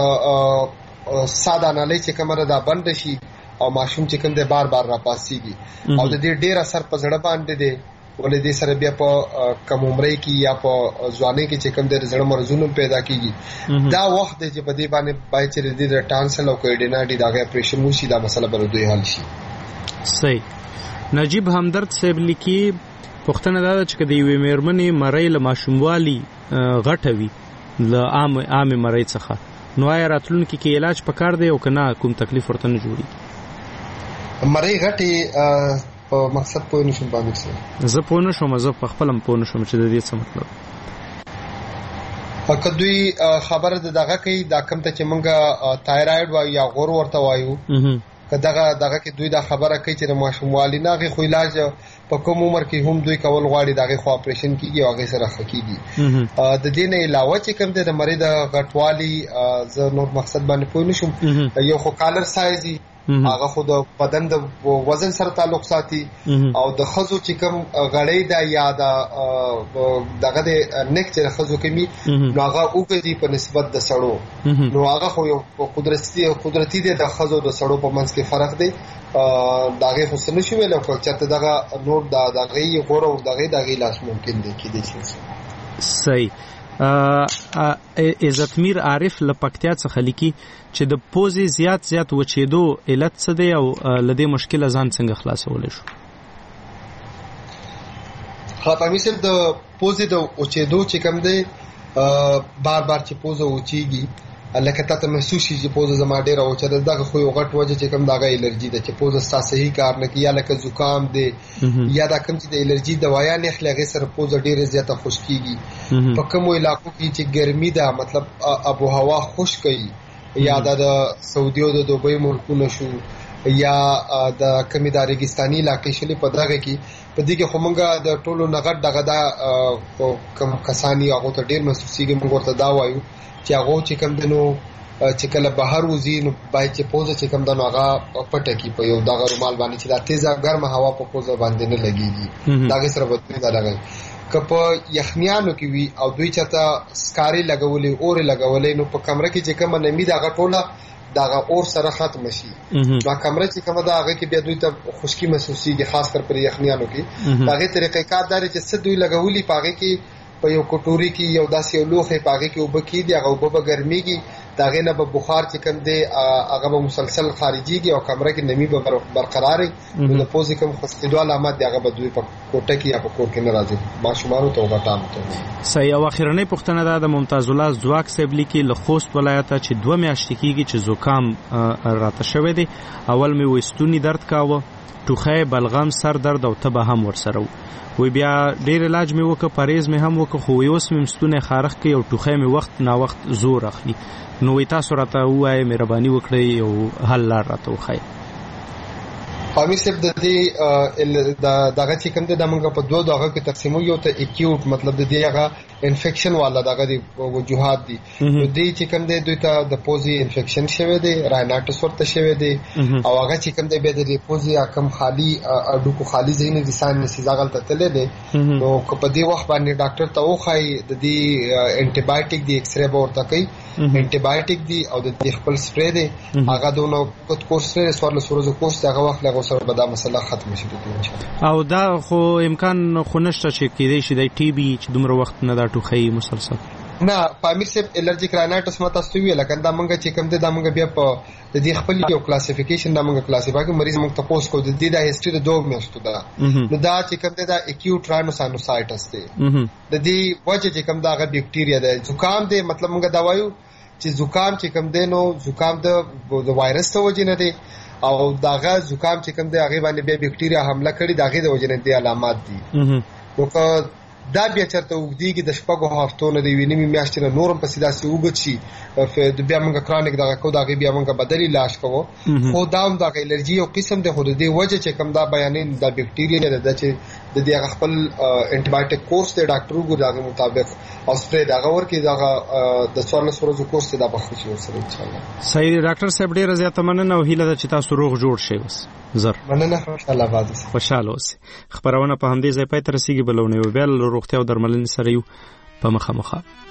ساده نالې چې کومه دا بند شي او ماشوم چې کوم دی بار بار را پاسيږي او د دې ډېر اثر په زړه باندې دی ولې دې سره بیا په کم عمرۍ کې یا په ځوانۍ کې چې کوم دی زړه مرزونه پیدا کیږي دا وخت دی چې په دې باندې پای چې دې ټانسل او کوډیناډي دغه اپریشن وشي دا مسله بر دوی حل شي صحیح نجیب همدرد صاحب لیکي پښتنه دا چې د یوې مېرمنې مړی له ماشوموالي غټوي ل عام عام مړی څخه نو آیا راتلونکي کې علاج پکار دی او کنه کوم تکلیف ورته نه جوړي مړی غټي په مقصد پوه نشم باندې څه زه پوه نشم زه په خپلم پوه نشم چې د دې څه مطلب فقط دوی خبره دغه کوي دا کم ته چې مونږه تایراید وایو یا غور ورته وایو کداغه دغه کې دوی دا خبره کوي چې د ماشوموالي ناغي خو علاج په کوم عمر کې هم دوی کول غواړي دغه خو اپریشن کیږي او هغه سره خکېږي د دې نه علاوه چې کوم د مریض غټوالي زه نور مقصد باندې پوه نشم یو خو کالر سایز هغه خو د بدن د وزن سره تعلق ساتي او د خزو چې کوم غړې دا یا د دغه د نیک چې خزو کمی نو هغه وګړي په نسبت د سړو نو هغه خو یو قدرتي قدرتي د خزو د سړو په منځ کې فرق دی داغه خو سن شو ویل خو چې دغه نور د دغه غوړ او دغه دغه لاس ممکن دی کې دي صحیح عزتمیر عارف لپکتیا څخه لیکي چې د پوزي زیات زیات وچېدو علت څه دی او لدې مشکل ځان څنګه خلاصول شو خاطر مثل د پوزي د وچېدو چې کوم دی بار بار چې پوزه وچېږي لکه تاسو محسوس شي چې پوزه زما ډیره وچه ده دغه خو یو غټ وجه چې کوم دغه الرجی ده چې پوزه ستاسو صحیح کار نه کوي یا لکه زکام دی یا دا کوم چې د الرجی دوايا نه خلګي سره پوزه ډیره زیاته خشکیږي په کوم علاقو کې چې ګرمي ده مطلب ابو هوا خشک وي یا د سعودي او د دوبۍ ملکونو شو یا د کمی د ریګستاني علاقې شلې په دغه کې په دې کې خمنګه د ټولو نغټ دغه دا کم کسانی هغه ته ډیر محسوسيږي موږ ورته دا وایو چې هغه چې کوم دنو چې کله بهر وزي نو بای چې پوزه چې کوم دنو هغه پټه کی په یو دغه رومال باندې چې د تیزه ګرمه هوا په پوزه باندې نه لګيږي داګه سره بدلی دا لګي کپ یخنیانو کې وی او دوی چاته سکاري لګولې اور لګولې نو په کمره کې چې کوم نمی دغه ټوله دغه اور سره ختم شي دا کمره چې کومه دا هغه کې بیا دوی ته خشکی محسوسيږي خاص کر پر یخنیانو کې دغه طریقې کار دار چې څه دوی لګولې پاګه کې په یو کټوري کې یو داسې یو لوخه پاګه کې وب کې دی هغه وب ګرميږي دا غینه په بخار چې کوم دی هغه به مسلسل خارجيږي او کمره کې نمی به برقراري نو د پوزي کوم خستېدو علامات دی هغه به دوی په کوټه کې یا په کور کې نه راځي ماشومان ته وګټام ته. صحیح. او اخیرنۍ پوښتنه ده د ممتاز الله ځواک صاحب لیکي له خوست ولایت چې دوه میاشتې کېږي چې زکام راته شوی دی. اول مې وستونی درد کاوه، ټوخی، بلغم، سر درد او تبه هم ورسره وي. بیا ډیر علاج مې وکړ، پریز مې هم وکړ، خو اوس مې ستونه خارخ کوي او ټوخی مې وخت نا وخت زور اخلي. نو تاسو راته وایي مهرباني وکړئ او حل لار راته وښایئ. پامیر صاحب د دې دغه چې کوم د موږ په دوه دغه کې تقسیمو، یو ته اکیوټ مطلب د دې هغه انفیکشن والا دغه د وجوهات دي. نو دې چې کوم د دوی ته د پوزي انفیکشن شوی دی، رایناټس ورته شوی دی او هغه چې کوم د به د پوزي کم خالی اډو کو خالی ځین دي سان نسی ځاګل ته تللی دی. نو په دې وخت باندې ډاکټر ته وخای د دې انټي بایوټیک دی، ایکس رے به ورته کوي، انټي بایوټیک دی او د خپل سپری دی هغه دونو کټ کورس سره سوال سورزو کورس هغه وخت له سره به دا مسله ختم شي ان شاء الله. او دا خو امکان خو نشته چې کېدای شي د ټي بي چې دومره وخت نه دا ټوخی مسلسل نه. پامیر صاحب الرجیک رایناټس ماته ستوي لکه دا مونږ چې کوم د مونږ بیا په د دې خپل یو کلاسیفیکیشن د مونږ کلاسیفای کې مریض مونږ تاسو کو د دې د هیستوري د دوه میاشتو دا نو دا چې کوم د اکیوټ رایموساینوسایټس دی د دې وجه چې کوم دا غ بکټیریا دی زکام دی، مطلب مونږ دا وایو چې زکام چې کوم دی نو زکام د وایرس ته وجه نه دی او داغه زکام چې کوم دی هغه باندې بیا بکټیریا حمله کړي داغه د وجه نه دی علامات دي. نو دا بیا چرته وګدیږي د شپږو هفتو نه دی ویني میاشتې نه نورم په سیده سي وګچي د بیا موږ کرانیک دغه کو دغه بیا موږ بدلی لاش کوو. خو دا هم د الرجی او قسم د خود دی وجه چې کوم دا بیانې د بکټیریا نه د چې د دې خپل انټي بایوټیک کورس د ډاکټرو ګو دغه مطابق او سپری دغه ورکې دغه د څوارلس ورځو کورس ته د بخښي ورسره ان شاء الله. صحیح. ډاکټر صاحب ډیره زیاته مننه او هیله ده چې تاسو روغ جوړ شئ. اوس زر مننه ان شاء الله بعد خوشاله اوسئ. خبرونه په همدې ځای پای ته رسیږي. بلونه یو بل روغتیا او درملنې سره یو په مخه مخه.